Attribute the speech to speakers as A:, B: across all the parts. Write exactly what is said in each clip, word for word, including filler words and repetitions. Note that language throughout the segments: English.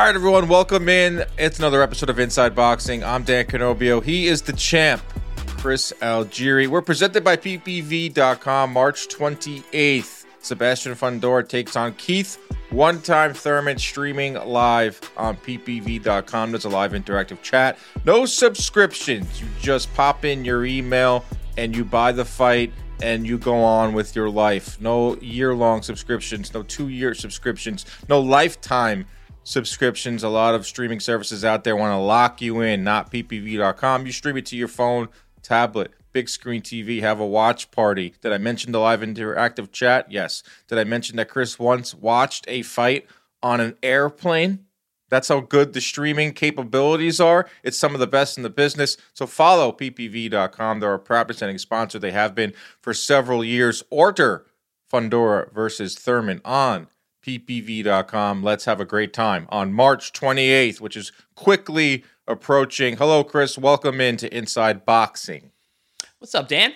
A: All right, everyone, welcome in. It's another episode of Inside Boxing. I'm Dan Canobio. He is the champ, Chris Algieri. We're presented by P P V dot com. March twenty-eighth, Sebastian Fundora takes on Keith One-Time Thurman, streaming live on P P V dot com. There's a live interactive chat. No subscriptions. You just pop in your email and you buy the fight and you go on with your life. No year-long subscriptions, no two-year subscriptions, no lifetime subscriptions. A lot of streaming services out there want to lock you in, not P P V dot com. You stream it to your phone, tablet, big screen T V, have a watch party. Did I mention the live interactive chat? Yes. Did I mention that Chris once watched a fight on an airplane? That's how good the streaming capabilities are. It's some of the best in the business. So follow P P V dot com. They're a proud presenting sponsor. They have been for several years. Order Fundora versus Thurman on P P V dot com. Let's have a great time on March twenty-eighth, which is quickly approaching. Hello, Chris. Welcome into Inside Boxing.
B: What's up, Dan?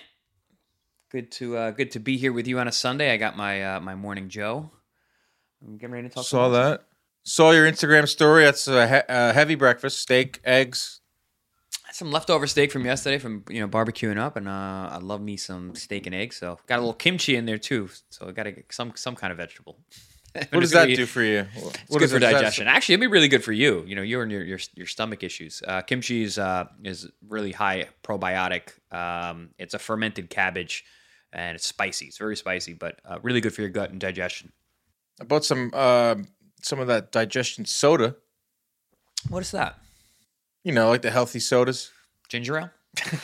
B: Good to uh, good to be here with you on a Sunday. I got my uh, my morning Joe. I'm getting ready to talk.
A: Saw that. Saw your Instagram story. That's a, he- a heavy breakfast: steak, eggs.
B: Some leftover steak from yesterday from you know barbecuing up, and uh, I love me some steak and eggs. So got a little kimchi in there too. So I got to get some some kind of vegetable.
A: What does that do for you?
B: It's
A: what
B: good for
A: it,
B: digestion. Actually, it'd be really good for you. You know, you and your your, your stomach issues. Uh, kimchi is uh, is really high probiotic. Um, it's a fermented cabbage, and it's spicy. It's very spicy, but uh, really good for your gut and digestion.
A: I bought some uh, some of that digestion soda.
B: What is that?
A: You know, like the healthy sodas.
B: Ginger ale?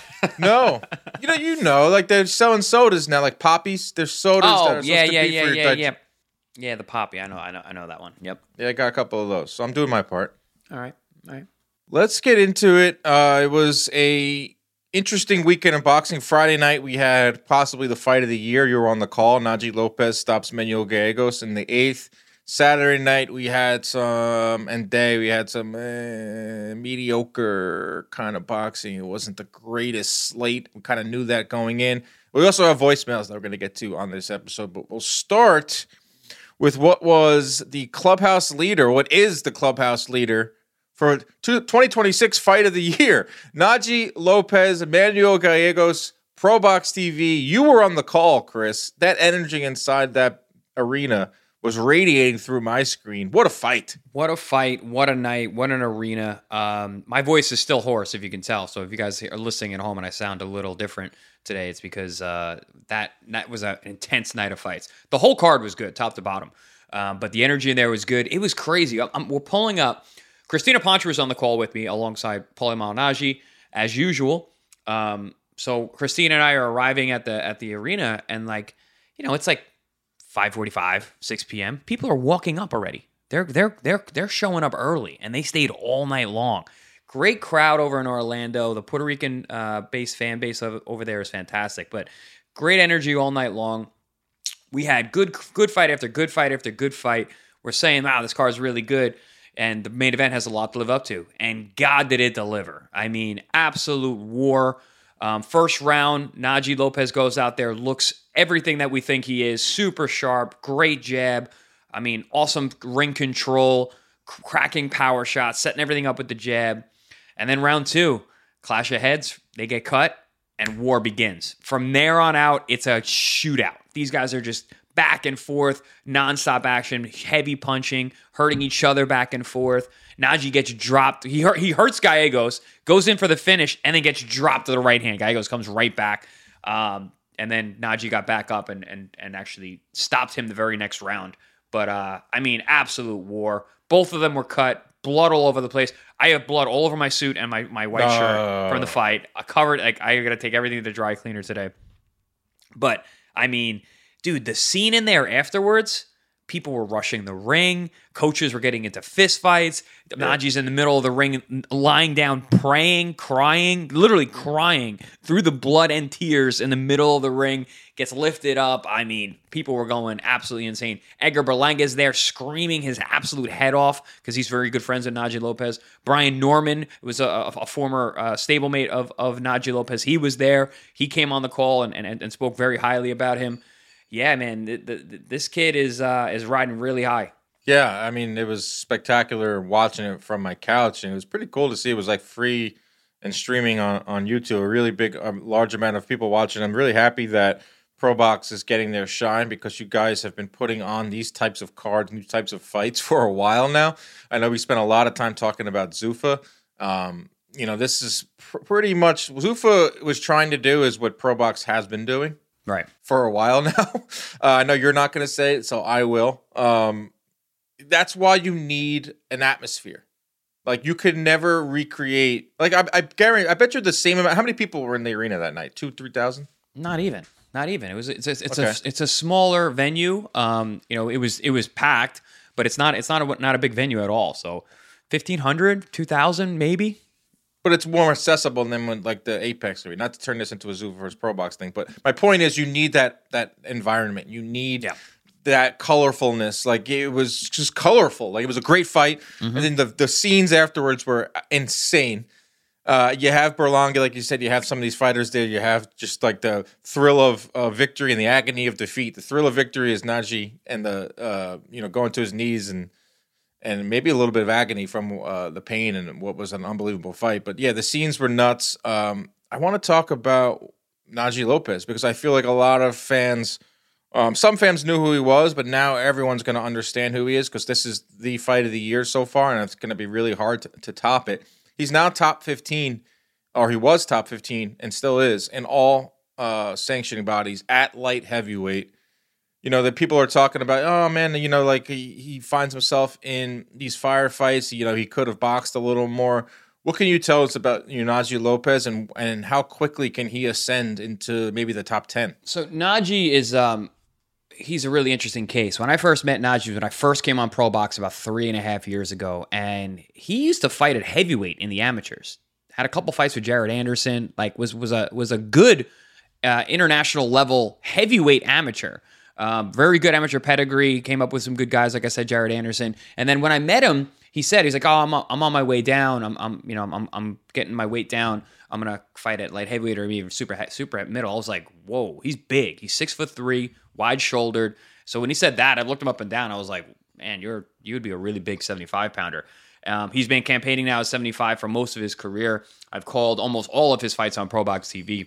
A: No, you know, you know, like they're selling sodas now, like Poppies. There's sodas.
B: Oh,
A: that are
B: yeah,
A: supposed
B: yeah,
A: to be
B: yeah,
A: for your
B: yeah,
A: dig-
B: yeah. Yeah, the poppy. I know, I know, I know that one. Yep.
A: Yeah, I got a couple of those, so I'm doing my part.
B: All right, all right.
A: Let's get into it. Uh, it was a interesting weekend in boxing. Friday night, we had possibly the fight of the year. You were on the call. Najee Lopez stops Manuel Gallegos in the eighth. Saturday night, we had some, and day, we had some uh, mediocre kind of boxing. It wasn't the greatest slate. We kind of knew that going in. We also have voicemails that we're going to get to on this episode, but we'll start with what was the clubhouse leader, what is the clubhouse leader for twenty twenty-six Fight of the Year. Najee Lopez, Manuel Gallegos, Pro Box T V. You were on the call, Chris. That energy inside that arena was radiating through my screen. What a fight.
B: What a fight. What a night. What an arena. Um, my voice is still hoarse, if you can tell. So if you guys are listening at home and I sound a little different today, it's because uh, that, that was an intense night of fights. The whole card was good, top to bottom. Um, but the energy in there was good. It was crazy. I'm, we're pulling up. Christina Poncher was on the call with me alongside Paulie Malignaggi, as usual. Um, so Christina and I are arriving at the at the arena, and like, you know, it's like five forty-five, six p.m. People are walking up already. They're they're they're they're showing up early, and they stayed all night long. Great crowd over in Orlando. The Puerto Rican uh, based fan base of, over there is fantastic, but great energy all night long. We had good good fight after good fight after good fight. We're saying, wow, this card is really good, and the main event has a lot to live up to. And God, did it deliver. I mean, absolute war. Um, first round, Najee Lopez goes out there, looks everything that we think he is, super sharp, great jab. I mean, awesome ring control, cracking power shots, setting everything up with the jab. And then round two, clash of heads, they get cut, and war begins. From there on out, it's a shootout. These guys are just back and forth, nonstop action, heavy punching, hurting each other back and forth. Najee gets dropped. He hurt, he hurts Gallegos, goes in for the finish, and then gets dropped to the right hand. Gallegos comes right back. Um, and then Najee got back up and and and actually stopped him the very next round. But, uh, I mean, absolute war. Both of them were cut. Blood all over the place. I have blood all over my suit and my, my white
A: no.
B: shirt from the fight. I covered, like, I got to take everything to the dry cleaner today. But, I mean, dude, the scene in there afterwards, people were rushing the ring. Coaches were getting into fist fights. Yeah. Najee's in the middle of the ring, lying down, praying, crying, literally crying through the blood and tears in the middle of the ring. Gets lifted up. I mean, people were going absolutely insane. Edgar Berlanga's there screaming his absolute head off because he's very good friends with Najee Lopez. Brian Norman was a, a former uh, stablemate of, of Najee Lopez. He was there. He came on the call and, and, and spoke very highly about him. Yeah, man, the, the, this kid is uh, is riding really high.
A: Yeah, I mean, it was spectacular watching it from my couch, and it was pretty cool to see. It was like free and streaming on, on YouTube. A really big, um, large amount of people watching. I'm really happy that ProBox is getting their shine because you guys have been putting on these types of cards, these types of fights for a while now. I know we spent a lot of time talking about Zuffa. Um, you know, this is pr- pretty much Zuffa was trying to do is what ProBox has been doing,
B: right,
A: for a while now. uh, I know you're not going to say it, so I will. Um, that's why you need an atmosphere. Like, you could never recreate. Like, I, I guarantee. I bet you're the same amount. How many people were in the arena that night? Two, three thousand?
B: Not even. Not even. It was. It's. A, it's
A: okay.
B: a. It's a smaller venue. Um. You know. It was. It was packed, but it's not. It's not a. Not a big venue at all. So, fifteen hundred, two thousand, maybe.
A: But it's more accessible than when, like, the Apex Arena. Not to turn this into a Zuffa versus ProBox thing, but my point is, you need that that environment. You need.
B: Yeah.
A: That colorfulness, like it was just colorful. Like it was a great fight, mm-hmm. and then the the scenes afterwards were insane. Uh, you have Berlanga, like you said, you have some of these fighters there. You have just like the thrill of uh, victory and the agony of defeat. The thrill of victory is Naji and the uh, you know going to his knees and and maybe a little bit of agony from uh, the pain and what was an unbelievable fight. But yeah, the scenes were nuts. Um, I want to talk about Naji Lopez because I feel like a lot of fans. Um, some fans knew who he was, but now everyone's going to understand who he is because this is the fight of the year so far, and it's going to be really hard to, to top it. He's now top fifteen, or he was top fifteen, and still is, in all uh, sanctioning bodies at light heavyweight. You know, that people are talking about, oh, man, you know, like he, he finds himself in these firefights. You know, he could have boxed a little more. What can you tell us about you know, Naji Lopez, and, and how quickly can he ascend into maybe the top ten?
B: So Naji is... Um He's a really interesting case. When I first met Naji, when I first came on ProBox about three and a half years ago, and he used to fight at heavyweight in the amateurs. Had a couple fights with Jared Anderson. Like was was a was a good uh, international level heavyweight amateur. Um, very good amateur pedigree. Came up with some good guys, like I said, Jared Anderson. And then when I met him, he said he's like, "Oh, I'm I'm on my way down. I'm I'm you know I'm I'm getting my weight down. I'm gonna fight at light heavyweight or even super super at middle." I was like, "Whoa, he's big. He's six foot three." Wide shouldered. So when he said that, I looked him up and down. I was like, man, you're you would be a really big seventy-five pounder. Um, he's been campaigning now at seventy-five for most of his career. I've called almost all of his fights on ProBox T V.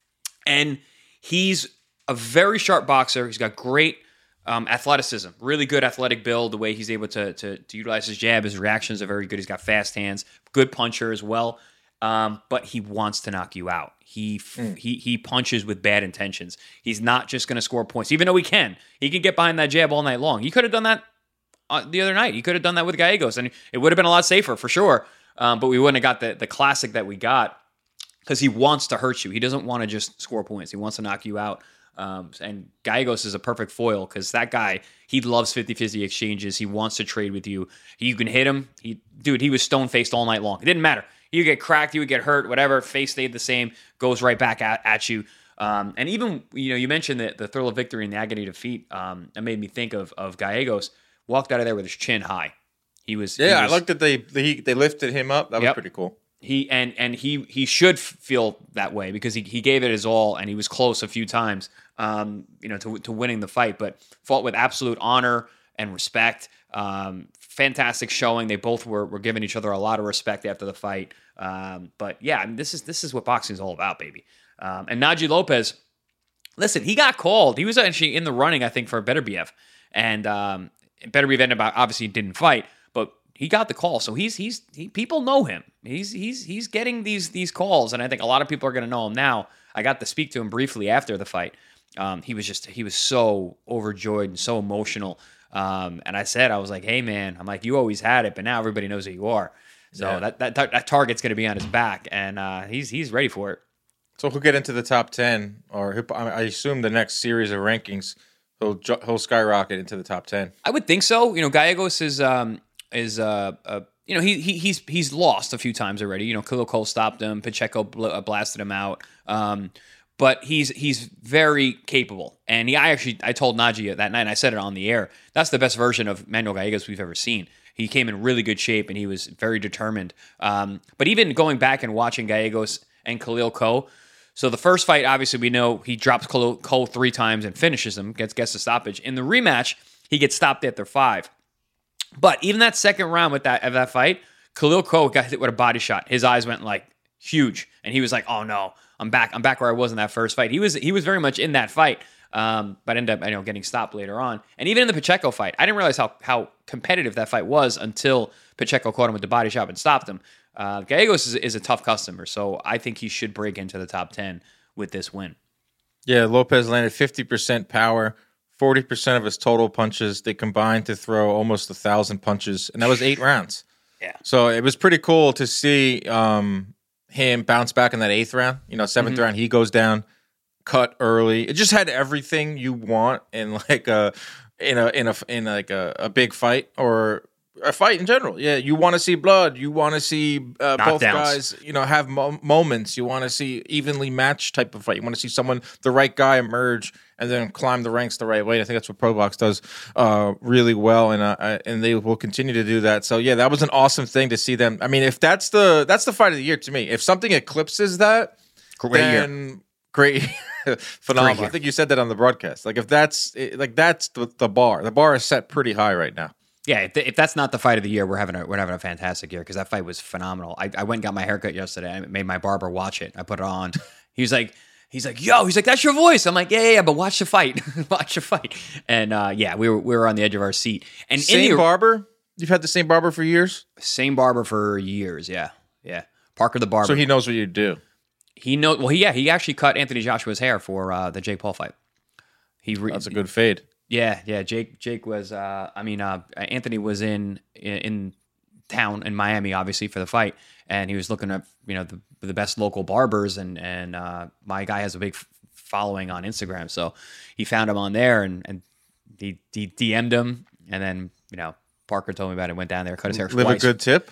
B: And he's a very sharp boxer. He's got great um, athleticism, really good athletic build, the way he's able to, to, to utilize his jab. His reactions are very good. He's got fast hands, good puncher as well. Um, but he wants to knock you out. He mm. he he punches with bad intentions. He's not just going to score points, even though he can. He can get behind that jab all night long. He could have done that uh, the other night. He could have done that with Gallegos, and it would have been a lot safer for sure. Um, but we wouldn't have got the the classic that we got because he wants to hurt you. He doesn't want to just score points. He wants to knock you out. Um, and Gallegos is a perfect foil because that guy, he loves fifty-fifty exchanges. He wants to trade with you. You can hit him. He, dude, he was stone-faced all night long. It didn't matter. You get cracked, you would get hurt, whatever. Face stayed the same, goes right back at, at you. Um, and even, you know, you mentioned the, the thrill of victory and the agony of defeat. Um, it made me think of of Gallegos. Walked out of there with his chin high. He was
A: yeah.
B: He was,
A: I liked that they they they lifted him up. That was
B: yep.
A: pretty cool.
B: He and and he he should feel that way because he, he gave it his all and he was close a few times, um, you know, to to winning the fight, but fought with absolute honor and respect. Um, fantastic showing. They both were were giving each other a lot of respect after the fight. Um, but yeah, I mean, this is this is what boxing is all about, baby. Um, and Naji Lopez, listen, he got called. He was actually in the running, I think, for Beterbiev, and um, Beterbiev ended up obviously didn't fight, but he got the call. So he's he's he, people know him. He's he's he's getting these these calls, and I think a lot of people are going to know him now. I got to speak to him briefly after the fight. Um, he was just he was so overjoyed and so emotional. Um, and I said, I was like, hey man, I'm like, you always had it, but now everybody knows who you are. So yeah. that, that that target's going to be on his back, and uh, he's he's ready for it.
A: So he'll get into the top ten, or I assume the next series of rankings, he'll he'll skyrocket into the top ten.
B: I would think so. You know, Gallegos is um is uh, uh you know he, he he's he's lost a few times already. You know, Khalil Cole stopped him, Pacheco bl- blasted him out. Um, but he's he's very capable, and he I actually I told Naji that night, and I said it on the air. That's the best version of Manuel Gallegos we've ever seen. He came in really good shape, and he was very determined. Um, but even going back and watching Gallegos and Khalil Cole, so the first fight, obviously, we know he drops Khalil Cole three times and finishes him, gets gets the stoppage. In the rematch, he gets stopped after five. But even that second round with that of that fight, Khalil Ko got hit with a body shot. His eyes went like huge, and he was like, "Oh no, I'm back. I'm back where I was in that first fight." He was he was very much in that fight, um, but ended up you know getting stopped later on. And even in the Pacheco fight, I didn't realize how how competitive that fight was until Pacheco caught him with the body shot and stopped him. Uh, Gallegos is, is a tough customer, so I think he should break into the top ten with this win.
A: Yeah, Lopez landed fifty percent power, forty percent of his total punches. They combined to throw almost a thousand punches, and that was eight rounds.
B: Yeah.
A: So it was pretty cool to see um, him bounce back in that eighth round. You know, seventh
B: Mm-hmm.
A: round, he goes down, cut early. It just had everything you want in like a in a in a in like a, a big fight or a fight in general. Yeah, you want to see blood. You want to see uh, both
B: Knockdowns.
A: guys, you know, have mo- moments. You want to see evenly matched type of fight. You want to see someone, the right guy, emerge and then climb the ranks the right way. I think that's what Pro Box does uh, really well, and uh, and they will continue to do that. So yeah, that was an awesome thing to see them. I mean, if that's the that's the fight of the year to me. If something eclipses that,
B: Great year.
A: then great. Phenomenal.
B: year.
A: I think you said that on the broadcast. Like if that's like that's the, the bar. The bar is set pretty high right now.
B: Yeah, if, if that's not the fight of the year, we're having a we're having a fantastic year because that fight was phenomenal. I, I went and got my haircut yesterday. I made my barber watch it. I put it on. He was like, he's like, yo, he's like, that's your voice. I'm like, yeah, yeah, yeah but watch the fight, watch the fight. And uh, yeah, we were we were on the edge of our seat. And
A: Same
B: in the,
A: barber. You've had the same barber for years,
B: same barber for years. Yeah, yeah. Parker the barber.
A: so he knows what you do.
B: he know well. He, yeah, he actually cut Anthony Joshua's hair for uh, the Jake Paul fight. He re-
A: That's a good fade.
B: Yeah, yeah. Jake, Jake was. Uh, I mean, uh, Anthony was in, in in town in Miami, obviously for the fight, and he was looking at you know the the best local barbers, and and uh, my guy has a big f- following on Instagram, so he found him on there, and and he, he D M'd him, and then you know Parker told me about it. Went down there, cut his hair
A: Live
B: twice.
A: a good tip.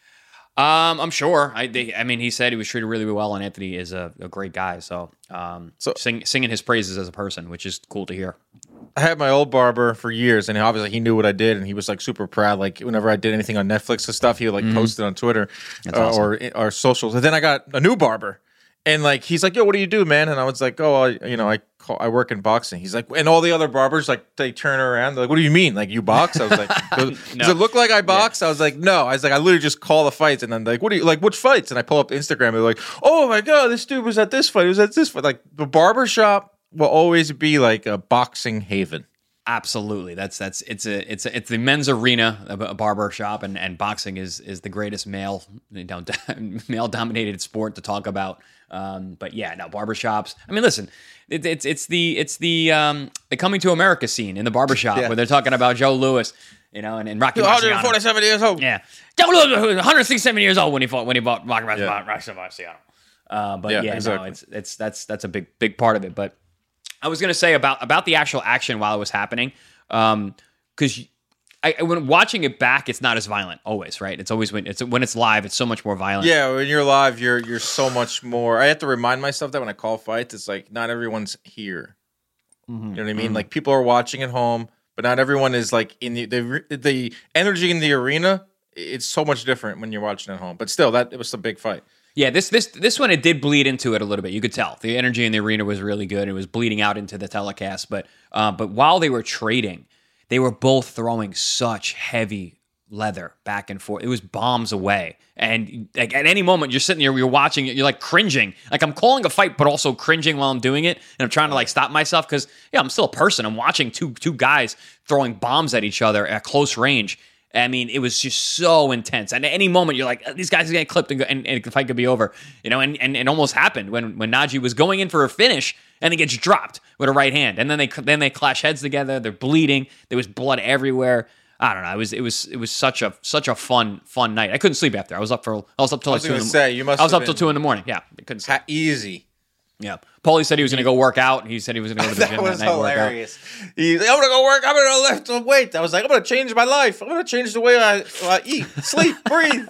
B: Um, I'm sure. I, they, I mean, he said he was treated really well, and Anthony is a, a great guy. So, um,
A: So-
B: sing, singing his praises as a person, which is cool to hear.
A: I had my old barber for years, and obviously he knew what I did, and he was like super proud. Like whenever I did anything on Netflix and stuff, he would like post it on Twitter uh,
B: awesome.
A: or or socials. And then I got a new barber, and like he's like, "Yo, what do you do, man?" And I was like, "Oh, I, you know, I call, I work in boxing." He's like, and all the other barbers like they turn around, they're like, "What do you mean? Like you box?" I was like, "Does, does it look like I box?" I was like, "No." I was like, "I literally just call the fights," and then like, "What do you like? Which fights?" And I pull up Instagram, and they're like, "Oh my god, this dude was at this fight. He was at this fight." Like the barber shop will always be like a boxing haven.
B: Absolutely, that's that's it's a it's a, it's the men's arena of a barber shop, and, and boxing is is the greatest male you know male dominated sport to talk about. Um, but yeah, no barbershops. I mean, listen, it, it's it's the it's the um, the coming to America scene in the barbershop
A: Yeah.
B: where they're talking about Joe Lewis, you know, and, and Rocky
A: one hundred
B: Marciano.
A: forty-seven years old.
B: Yeah, Joe Lewis, one hundred sixty-seven years old when he fought when he fought Rocky
A: Yeah.
B: Marciano. Uh, but
A: Yeah,
B: yeah,
A: exactly.
B: no, it's it's that's that's a big big part of it. But I was gonna say about about the actual action while it was happening, um, because I when watching it back, it's not as violent always, right? It's always when it's when it's live, it's so much more violent.
A: Yeah, when you're live, you're you're so much more. I have to remind myself that when I call fights, it's like not everyone's here. You know what I mean? Like people are watching at home, but not everyone is like in the the the energy in the arena. It's so much different when you're watching at home. But still, that it was a big fight.
B: Yeah, this this this one it did bleed into it a little bit. You could tell the energy in the arena was really good. It was bleeding out into the telecast, but uh, but while they were trading, they were both throwing such heavy leather back and forth. It was bombs away, and like at any moment you're sitting there, you're watching it, you're like cringing. Like I'm calling a fight, but also cringing while I'm doing it, and I'm trying to like stop myself because yeah, I'm still a person. I'm watching two two guys throwing bombs at each other at close range. I mean, it was just so intense. And at any moment, you're like, these guys are getting clipped and, go, and, and the fight could be over. You know, and, and it almost happened when when Najee was going in for a finish and he gets dropped with a right hand. And then they then they clash heads together. They're bleeding. There was blood everywhere. I don't know. It was it was it was such a such a fun fun night. I couldn't sleep after. I was up for I was up till
A: I
B: like
A: was
B: two. In
A: gonna
B: the,
A: say, you must
B: I was
A: have
B: up till
A: been-
B: two in the morning. Yeah, I couldn't sleep.
A: Ha- easy.
B: Yeah, Paulie said he was going to go work out. He said he was going to go to the
A: That
B: gym
A: was
B: that night. Work out.
A: hilarious. He's like, I'm gonna go work. I'm gonna lift the weight. I was like, I'm gonna change my life. I'm gonna change the way I, I eat, sleep, breathe.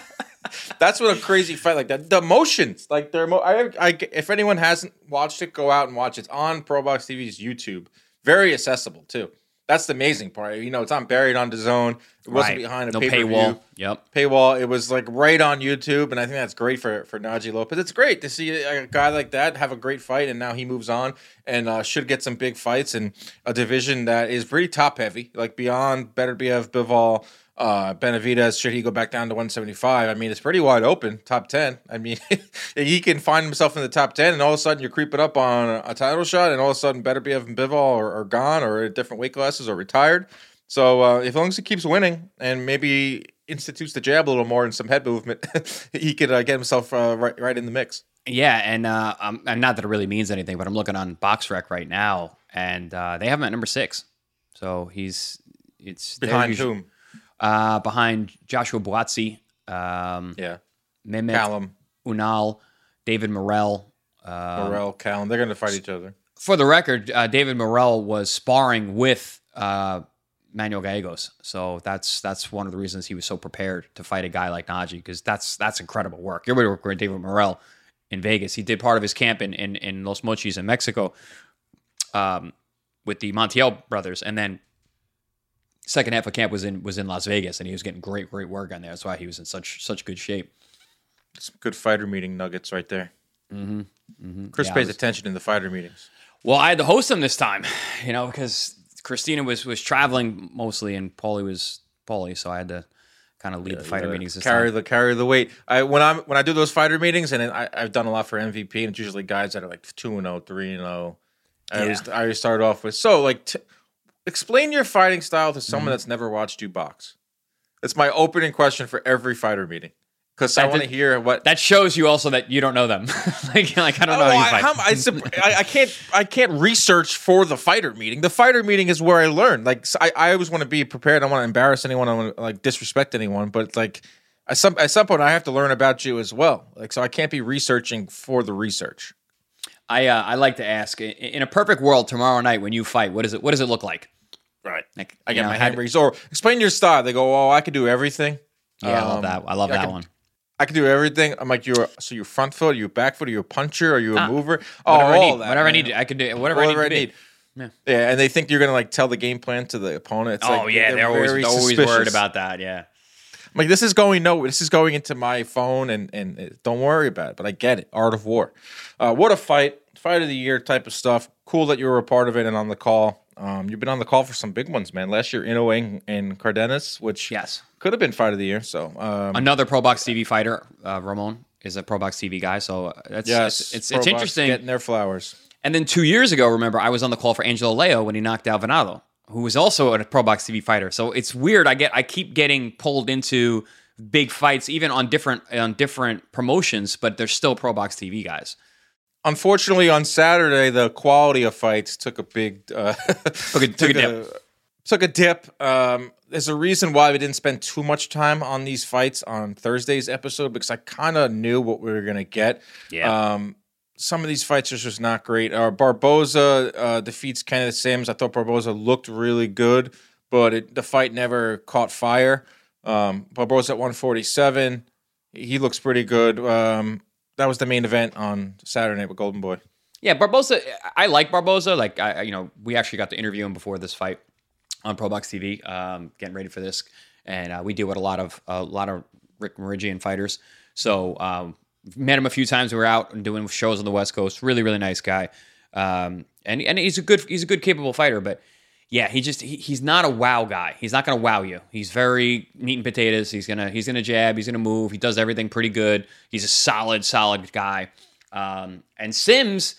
A: That's what a crazy fight like that. The emotions, like they're. Emo- I, I, if anyone hasn't watched it, go out and watch it. It's on Pro Box T V's YouTube. Very accessible too. That's the amazing part. You know, it's on buried on DAZN. It wasn't
B: Right.
A: behind a
B: No
A: pay-per-view.
B: paywall. Yep.
A: Paywall. It was like right on YouTube, and I think that's great for for Najee Lopez. It's great to see a, a guy like that have a great fight, and now he moves on and uh, should get some big fights in a division that is pretty top heavy, like beyond Beterbiev, Bivol, Uh, Benavidez, should he go back down to one seventy-five? I mean, it's pretty wide open, top ten. I mean, he can find himself in the top ten, and all of a sudden you're creeping up on a title shot, and all of a sudden Beterbiev and Bivol are, are gone or at different weight classes or retired. So uh, as long as he keeps winning and maybe institutes the jab a little more and some head movement, he could uh, get himself uh, right, right in the mix.
B: Yeah, and uh, um, and not that it really means anything, but I'm looking on BoxRec right now, and uh, they have him at number six. So he's it's
A: Behind
B: usually,
A: whom?
B: Uh, behind Joshua Buatsi, um,
A: Yeah,
B: Mehmet
A: Callum,
B: Unal, David Morrell. Um,
A: Morrell, Callum. They're going to fight each other.
B: For the record, uh, David Morrell was sparring with uh, Manuel Gallegos, so that's that's one of the reasons he was so prepared to fight a guy like Naji, because that's that's incredible work. You're going to work with David Morrell in Vegas. He did part of his camp in in, in Los Mochis in Mexico um, with the Montiel brothers, and then second half of camp was in was in Las Vegas, and he was getting great great work on there. That's why he was in such such good shape.
A: Some good fighter meeting nuggets right there.
B: Mm-hmm. Mm-hmm.
A: Chris
B: Yeah,
A: pays
B: was,
A: attention in the fighter meetings.
B: Well, I had to host them this time, you know, because Christina was was traveling mostly, and Paulie was Paulie, so I had to kind of lead yeah, the fighter meetings this
A: carry
B: time.
A: the carry the weight. I when I'm when I do those fighter meetings, and I, I've done a lot for M V P, and it's usually guys that are like two and zero, three and zero. I always I always start off with so like t- explain your fighting style to someone mm-hmm. that's never watched you box. It's my opening question for every fighter meeting. Because I want to hear what
B: that shows you also that you don't know them. like, like I don't know.
A: Oh,
B: how you
A: I,
B: fight.
A: I, I, I can't. I can't research for the fighter meeting. The fighter meeting is where I learn. Like I, I always want to be prepared. I don't want to embarrass anyone. I want to like disrespect anyone. But like at some at some point, I have to learn about you as well. Like so, I can't be researching for the research.
B: I uh, I like to ask in a perfect world tomorrow night when you fight, what is it? What does it look like?
A: Right.
B: Like,
A: I get
B: know,
A: my hand raised. Or explain your style. They go, oh, I could do everything.
B: Yeah, um, I love that. I love
A: yeah,
B: that
A: I can,
B: one.
A: I can do everything. I'm like, you're so you're front foot, are you back foot, are you a puncher, are you a
B: ah,
A: mover?
B: Whatever
A: Oh,
B: I
A: all
B: need.
A: that,
B: whatever
A: man.
B: I need. I can do whatever,
A: whatever
B: I
A: I
B: need.
A: need.
B: Yeah.
A: yeah, and they think you're gonna like tell the game plan to the opponent. It's
B: oh
A: like,
B: yeah, they're, they're always,
A: very
B: always
A: suspicious.
B: worried about that. Yeah.
A: I'm like, this is going no, this is going into my phone, and and it, don't worry about it. But I get it. Art of War. Uh, what a fight! Fight of the year type of stuff. Cool that you were a part of it and on the call. Um, you've been on the call for some big ones, man. Last year, Inoue and Cardenas, which
B: yes
A: could have been fight of the year. So um,
B: another Pro Box T V fighter, uh, Ramon, is a Pro Box T V guy. So that's
A: yes,
B: it's it's,
A: Pro
B: it's
A: Box
B: interesting.
A: getting their flowers.
B: And then two years ago, remember, I was on the call for Angelo Leo when he knocked out Venado, who was also a Pro Box T V fighter. So it's weird. I get I keep getting pulled into big fights, even on different on different promotions, but they're still Pro Box T V guys.
A: Unfortunately, on Saturday, the quality of fights took a big uh,
B: took, a, took a dip.
A: A, took a dip. Um, there's a reason why we didn't spend too much time on these fights on Thursday's episode because I kind of knew what we were gonna get.
B: Yeah.
A: Um, some of these fights are just not great. Uh, Barboza uh, defeats Kenneth Sims. I thought Barboza looked really good, but it, the fight never caught fire. Um, Barboza at one forty-seven. He looks pretty good. Um, That was the main event on Saturday night with Golden Boy.
B: Yeah, Barboza. I like Barboza. Like, I, you know, we actually got to interview him before this fight on Pro Box T V, um, getting ready for this, and uh, we deal with a lot of a lot of Rick Meridian fighters. So, um, met him a few times. We were out and doing shows on the West Coast. Really, really nice guy, um, and and he's a good he's a good capable fighter. But yeah, he just he, he's not a wow guy. He's not going to wow you. He's very meat and potatoes. He's gonna he's gonna jab. He's gonna move. He does everything pretty good. He's a solid, solid guy. Um, and Sims,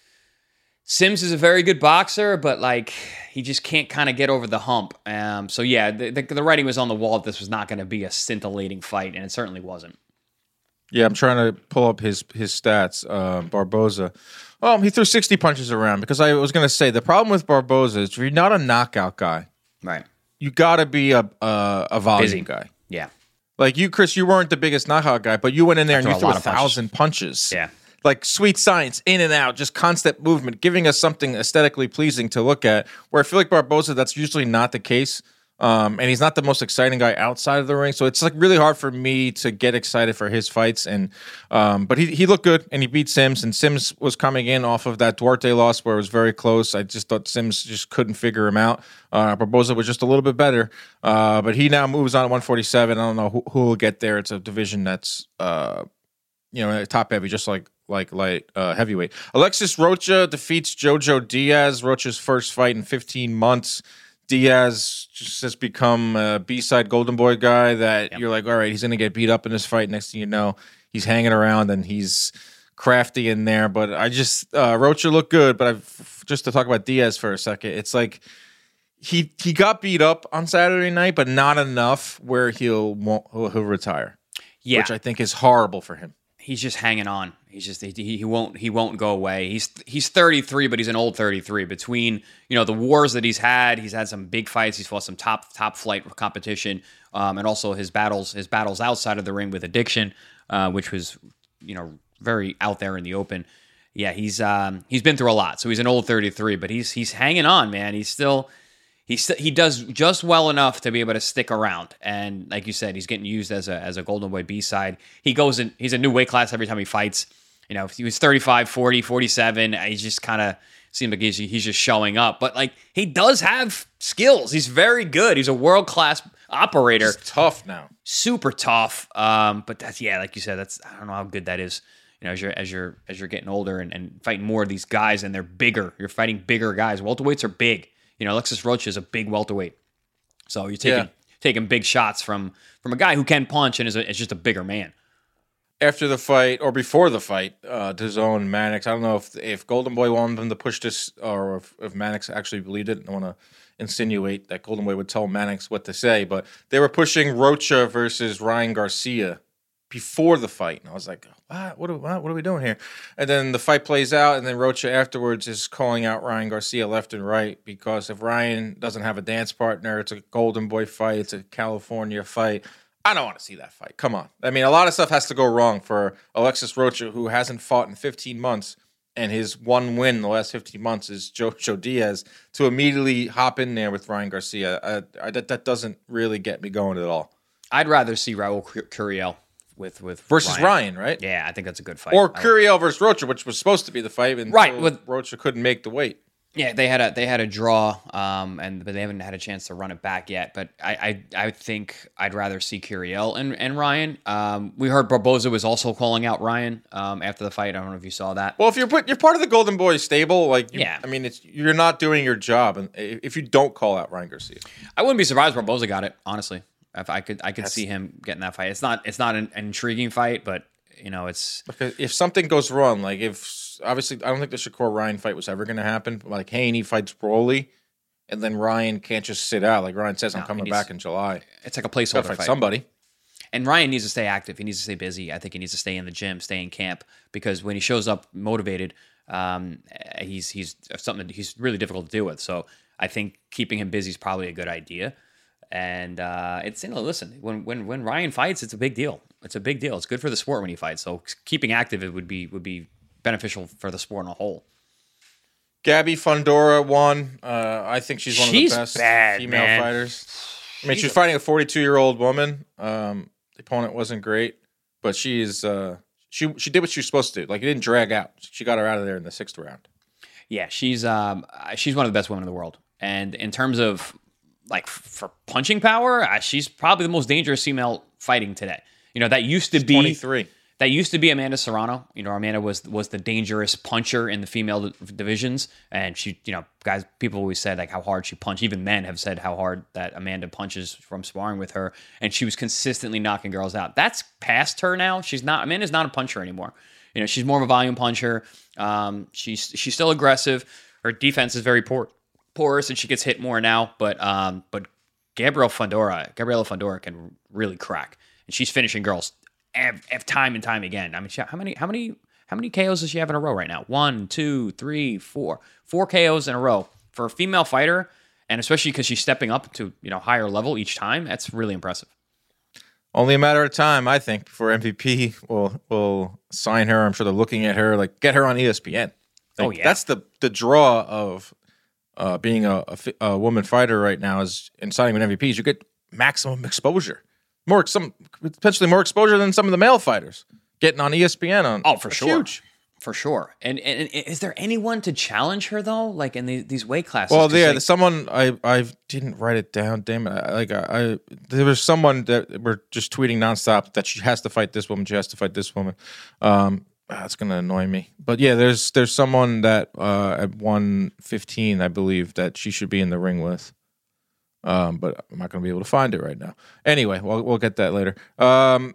B: Sims is a very good boxer, but like he just can't kind of get over the hump. Um, so yeah, the, the, the writing was on the wall that this was not going to be a scintillating fight, and it certainly wasn't.
A: Yeah, I'm trying to pull up his his stats. Uh, Barboza. Well, he threw sixty punches around because I was going to say the problem with Barboza is if you're not a knockout guy,
B: right?
A: You got to be a a, a volume
B: Busy.
A: guy.
B: Yeah,
A: like you, Chris. You weren't the biggest knockout guy, but you went in there and you
B: a
A: threw a
B: lot of
A: thousand punches.
B: Yeah,
A: like sweet science, in and out, just constant movement, giving us something aesthetically pleasing to look at. Where I feel like Barboza, that's usually not the case. Um, and he's not the most exciting guy outside of the ring, so it's like really hard for me to get excited for his fights. And um, but he he looked good, and he beat Sims. And Sims was coming in off of that Duarte loss where it was very close. I just thought Sims just couldn't figure him out. Uh, Barboza was just a little bit better, uh, but he now moves on at one forty-seven. I don't know who, who will get there. It's a division that's uh, you know top heavy, just like like light uh, heavyweight. Alexis Rocha defeats Jojo Diaz. Rocha's first fight in fifteen months. Diaz just has become a B-side Golden Boy guy that
B: Yep.
A: you're like, all right, he's going to get beat up in this fight. Next thing you know, he's hanging around and he's crafty in there. But I just, uh, Rocha looked good. But I've, just to talk about Diaz for a second, it's like he he got beat up on Saturday night, but not enough where he'll he'll, he'll retire.
B: Yeah.
A: Which I think is horrible for him.
B: He's just hanging on. He's just he, he won't he won't go away. He's he's thirty-three, but he's an old thirty-three. Between you know the wars that he's had, he's had some big fights. He's fought some top top flight competition, um, and also his battles his battles outside of the ring with addiction, uh, which was you know very out there in the open. Yeah, he's um, he's been through a lot. So he's an old thirty-three, but he's he's hanging on, man. He's still. He st- he does just well enough to be able to stick around, and like you said, he's getting used as a as a Golden Boy B side. He goes in, he's a new weight class every time he fights. You know, if he was thirty-five, forty, forty-seven, he just kind of seems like he's he's just showing up. But like he does have skills. He's very good. He's a world class operator.
A: He's tough now,
B: super tough. Um, but that's yeah, like you said, that's I don't know how good that is. You know, as you're as you're as you're getting older and, and fighting more of these guys, and they're bigger. You're fighting bigger guys. Welterweights are big. You know, Alexis Rocha is a big welterweight, so you're taking
A: Yeah.
B: taking big shots from from a guy who can punch and is, a, is just a bigger man.
A: after the fight or before the fight, uh, DAZN and Mannix. I don't know if if Golden Boy wanted them to push this, or if, if Mannix actually believed it. I don't want to insinuate that Golden Boy would tell Mannix what to say, but they were pushing Rocha versus Ryan Garcia before the fight, and I was like, "What? What are, what are we doing here?" And then the fight plays out, and then Rocha afterwards is calling out Ryan Garcia left and right, because if Ryan doesn't have a dance partner, it's a Golden Boy fight, it's a California fight. I don't want to see that fight. Come on. I mean, a lot of stuff has to go wrong for Alexis Rocha, who hasn't fought in fifteen months, and his one win in the last fifteen months is Jojo Diaz, to immediately hop in there with Ryan Garcia. I, I, that, that doesn't really get me going at all.
B: I'd rather see Raul Curiel with with
A: Versus
B: Ryan.
A: Ryan, right?
B: Yeah, I think that's a good fight.
A: Or
B: I-
A: Curiel versus Rocha, which was supposed to be the fight, and
B: Right, with-
A: Rocha couldn't make the weight.
B: Yeah, they had a they had a draw, um, and but they haven't had a chance to run it back yet. But I I, I think I'd rather see Curiel and and Ryan. Um, we heard Barboza was also calling out Ryan um, after the fight. I don't know if you saw that.
A: Well, if you're put, you're part of the Golden Boy stable, like you,
B: Yeah.
A: I mean, it's you're not doing your job, and if you don't call out Ryan Garcia,
B: I wouldn't be surprised if Barboza got it. Honestly, if I could I could
A: That's-
B: see him getting that fight. It's not it's not an, an intriguing fight, but you know it's
A: because if something goes wrong, like if obviously I don't think the Shakur Ryan fight was ever going to happen. Like Haney fights Broly, and then Ryan can't just sit out. Like Ryan says, I'm
B: No,
A: coming
B: he
A: back
B: needs-
A: in July.
B: it's like a
A: Gotta
B: placeholder
A: fight
B: fight.
A: somebody.
B: And Ryan needs to stay active. He needs to stay busy. I think he needs to stay in the gym, stay in camp, because when he shows up motivated, um, he's he's something that he's really difficult to deal with. So I think keeping him busy is probably a good idea. And uh, it's you know, listen, when when when Ryan fights, it's a big deal. It's a big deal. It's good for the sport when he fights. So keeping active it would be would be beneficial for the sport in a whole.
A: Gabby Fundora won. Uh, I think she's one
B: She's
A: of the best
B: bad,
A: female
B: man.
A: fighters. I mean,
B: She's
A: she's
B: a-
A: fighting a forty-two year old woman. Um, the opponent wasn't great, but she's uh, she she did what she was supposed to do. Like it didn't drag out. She got her out of there in the sixth round.
B: Yeah, she's um she's one of the best women in the world. And in terms of like f- for punching power, uh, she's probably the most dangerous female fighting today. You know, that used to be
A: twenty-three.
B: That used to be Amanda Serrano. You know, Amanda was was the dangerous puncher in the female d- divisions, and she, you know, guys, people always said like how hard she punched. Even men have said how hard that Amanda punches from sparring with her, and she was consistently knocking girls out. That's past her now. She's not. Amanda's not a puncher anymore. You know, she's more of a volume puncher. Um, she's she's still aggressive. Her defense is very poor, porous, and she gets hit more now. But um, but Gabrielle Fundora, Gabriela Fundora can really crack, and she's finishing girls ev- ev- time and time again. I mean, she, how many how many how many K Os does she have in a row right now? One, two, three, four, four K Os in a row for a female fighter, and especially because she's stepping up to you know higher level each time. That's really impressive.
A: Only a matter of time, I think, before M V P will will sign her. I'm sure they're looking at her, like get her on E S P N. Like,
B: Oh, yeah.
A: that's the the draw of uh, being a, a, fi- a woman fighter right now is in signing with M V Ps. You get maximum exposure, more some potentially more exposure than some of the male fighters getting on E S P N. On
B: Oh, for
A: that's
B: sure.
A: huge.
B: For sure. And, and, and is there anyone to challenge her though? Like in the, these weight classes?
A: Well,
B: 'Cause,
A: yeah,
B: like,
A: someone I I didn't write it down. Damn it! I, like I, I there was someone that were just tweeting nonstop that she has to fight this woman. She has to fight this woman. Um, that's gonna annoy me. But yeah, there's there's someone that uh, at one fifteen, I believe, that she should be in the ring with. Um, but I'm not going to be able to find it right now. Anyway, we'll we'll get that later. Um,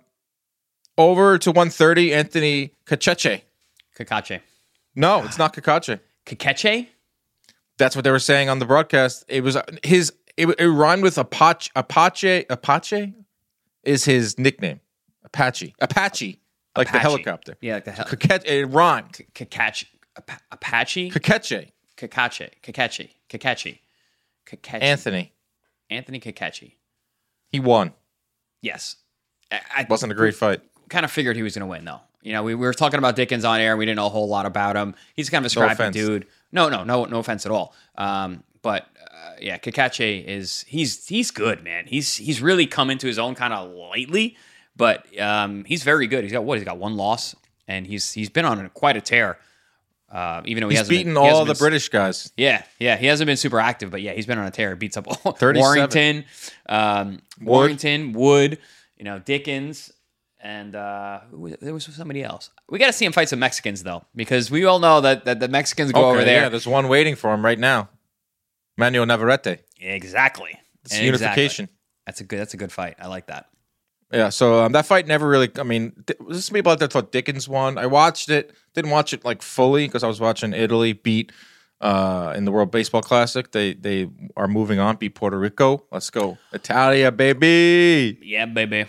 A: over to one thirty, Anthony Cacheche.
B: Cacace.
A: No, it's not Cacace.
B: Cacace?
A: That's what they were saying on the broadcast. It was his. It, it rhymed with Apache. Apache. Apache is his nickname. Apache. Apache. Like
B: Apache.
A: the helicopter.
B: Yeah, like the hell.
A: Cacace. It rhymed.
B: Cacace. Apache?
A: Cacace.
B: Cacace. Cacace. Cacace. Cacace.
A: Anthony.
B: Anthony Cacace.
A: He won.
B: Yes. I, I
A: Wasn't a great fight.
B: Kind of figured he was going to win, though. You know, we, we were talking about Dickens on air. And we didn't know a whole lot about him. He's kind of a scrappy
A: offense.
B: dude. No, no, no, no offense at all. Um, but uh, yeah, Cacace is he's he's good, man. He's he's really come into his own kind of lately, but um, he's very good. He's got what? He's got one loss, and he's he's been on a, quite a tear. Uh, even though he
A: he's
B: hasn't
A: beaten
B: been, he
A: all
B: hasn't
A: the
B: been,
A: British guys.
B: Yeah, yeah, he hasn't been super active, but yeah, he's been on a tear. Beats up all
A: thirty-seven.
B: Warrington, um,
A: Wood.
B: Warrington, Wood, you know, Dickens. And uh, who was, there was somebody else. We got to see him fight some Mexicans, though, because we all know that, that the Mexicans go
A: Okay,
B: over there.
A: Yeah, there's one waiting for him right now. Manuel Navarrete.
B: Exactly.
A: It's
B: exactly.
A: unification.
B: That's a good. That's a good fight. I like that.
A: Yeah, so um, that fight never really. I mean, th- there's some people out there thought Dickens won. I watched it, didn't watch it like fully because I was watching Italy beat uh, in the World Baseball Classic. They they are moving on, beat Puerto Rico. Let's go, Italia, baby.
B: Yeah, baby.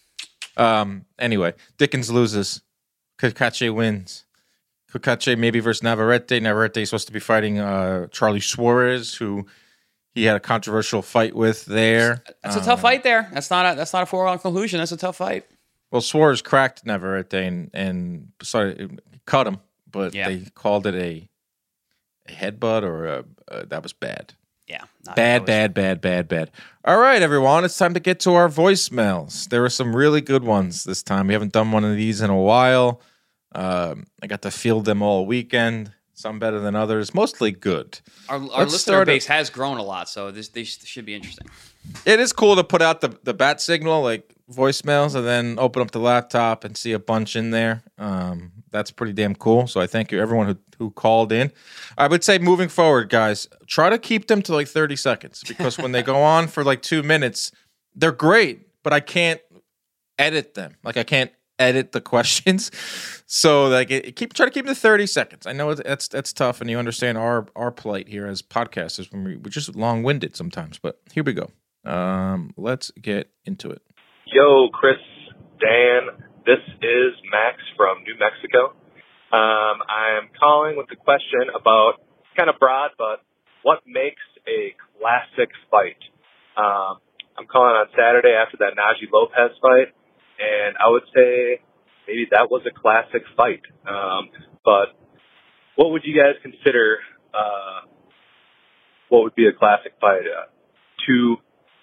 A: Um. Anyway, Dickens loses. Cacace wins. Cacace maybe versus Navarrete. Navarrete is supposed to be fighting uh, Charlie Suarez, who he had a controversial fight with there.
B: That's a
A: um,
B: tough fight there. That's not a that's not a foregone conclusion. That's a tough fight.
A: Well, Suarez cracked Navarrete and, and sorry, cut him, but
B: Yeah.
A: they called it a, a headbutt or a, a, that was bad.
B: Yeah. not-
A: Bad,
B: that was-
A: bad, bad, bad, bad. All right, everyone, it's time to get to our voicemails. There were some really good ones this time. We haven't done one of these in a while. Um, I got to field them all weekend. Some better than others, mostly good.
B: Our, our
A: Let's
B: listener
A: start
B: base
A: it.
B: has grown a lot, so this this should be interesting.
A: It is cool to put out the, the bat signal, like voicemails, and then open up the laptop and see a bunch in there. Um, that's pretty damn cool. So I thank you, everyone who, who called in. I would say moving forward, guys, try to keep them to like thirty seconds because when they go on for like two minutes, they're great, but I can't edit them. Like I can't edit the questions. So like it, keep try to keep them to thirty seconds. I know that's that's tough, and you understand our our plight here as podcasters when we, we're just long winded sometimes. But here we go. Um, let's get into it.
C: Yo, Chris, Dan, this is Max from New Mexico. Um, I'm calling with a question about, kind of broad, but what makes a classic fight? Um, I'm calling on Saturday after that Najee Lopez fight, and I would say maybe that was a classic fight. Um, but what would you guys consider, uh, what would be a classic fight? Uh, two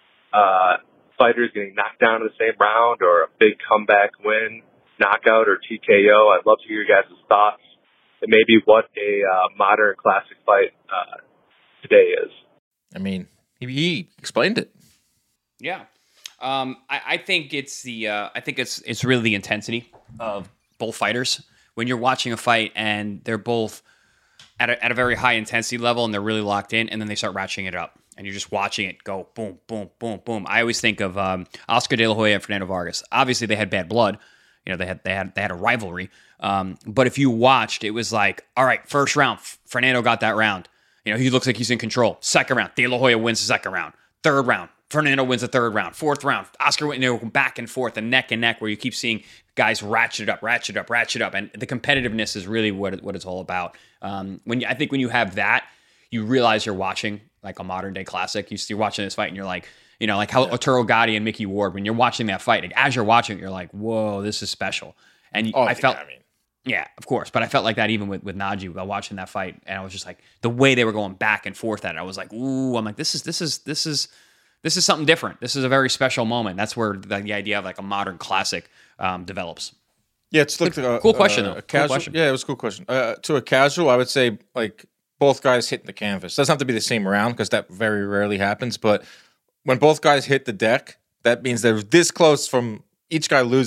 C: uh, fighters getting knocked down in the same round, or a big comeback win, knockout, or T K O? I'd love to hear your guys' thoughts and maybe what a uh, modern classic fight uh, today is.
A: I mean, he, he explained it.
B: Yeah, um, I, I think it's the uh, I think it's it's really the intensity of both fighters when you're watching a fight and they're both at a, at a very high intensity level and they're really locked in, and then they start ratcheting it up and you're just watching it go boom, boom, boom, boom. I always think of um, Oscar De La Hoya and Fernando Vargas. Obviously, they had bad blood. You know, they had they had they had a rivalry. Um, but if you watched, it was like, all right, first round, Fernando got that round. You know, he looks like he's in control. Second round, De La Hoya wins the second round. Third round, Fernando wins the third round. Fourth round, Oscar went, you know, back and forth and neck and neck, where you keep seeing guys ratchet up, ratchet up, ratchet up, and the competitiveness is really what it, what it's all about. Um, when you, I think when you have that, you realize you're watching like a modern day classic. You, you're watching this fight, and you're like, you know, like how yeah. Arturo Gatti and Mickey Ward. When you're watching that fight, like, as you're watching it, you're like, whoa, this is special. And
A: Oh,
B: I felt.
A: yeah, I mean.
B: Yeah, of course. But I felt like that even with, with Najee while watching that fight. And I was just like, the way they were going back and forth at it, I was like, ooh, I'm like, this is this is this is this is something different. This is a very special moment. That's where the, the idea of like a modern classic um, develops.
A: Yeah, it's looked
B: Good-
A: a,
B: cool question,
A: a,
B: though.
A: a
B: Cool
A: casual,
B: question.
A: Yeah, it was a cool question. Uh, to a casual, I would say like both guys hitting the canvas. Doesn't have to be the same round because that very rarely happens. But when both guys hit the deck, that means they're this close from each guy losing.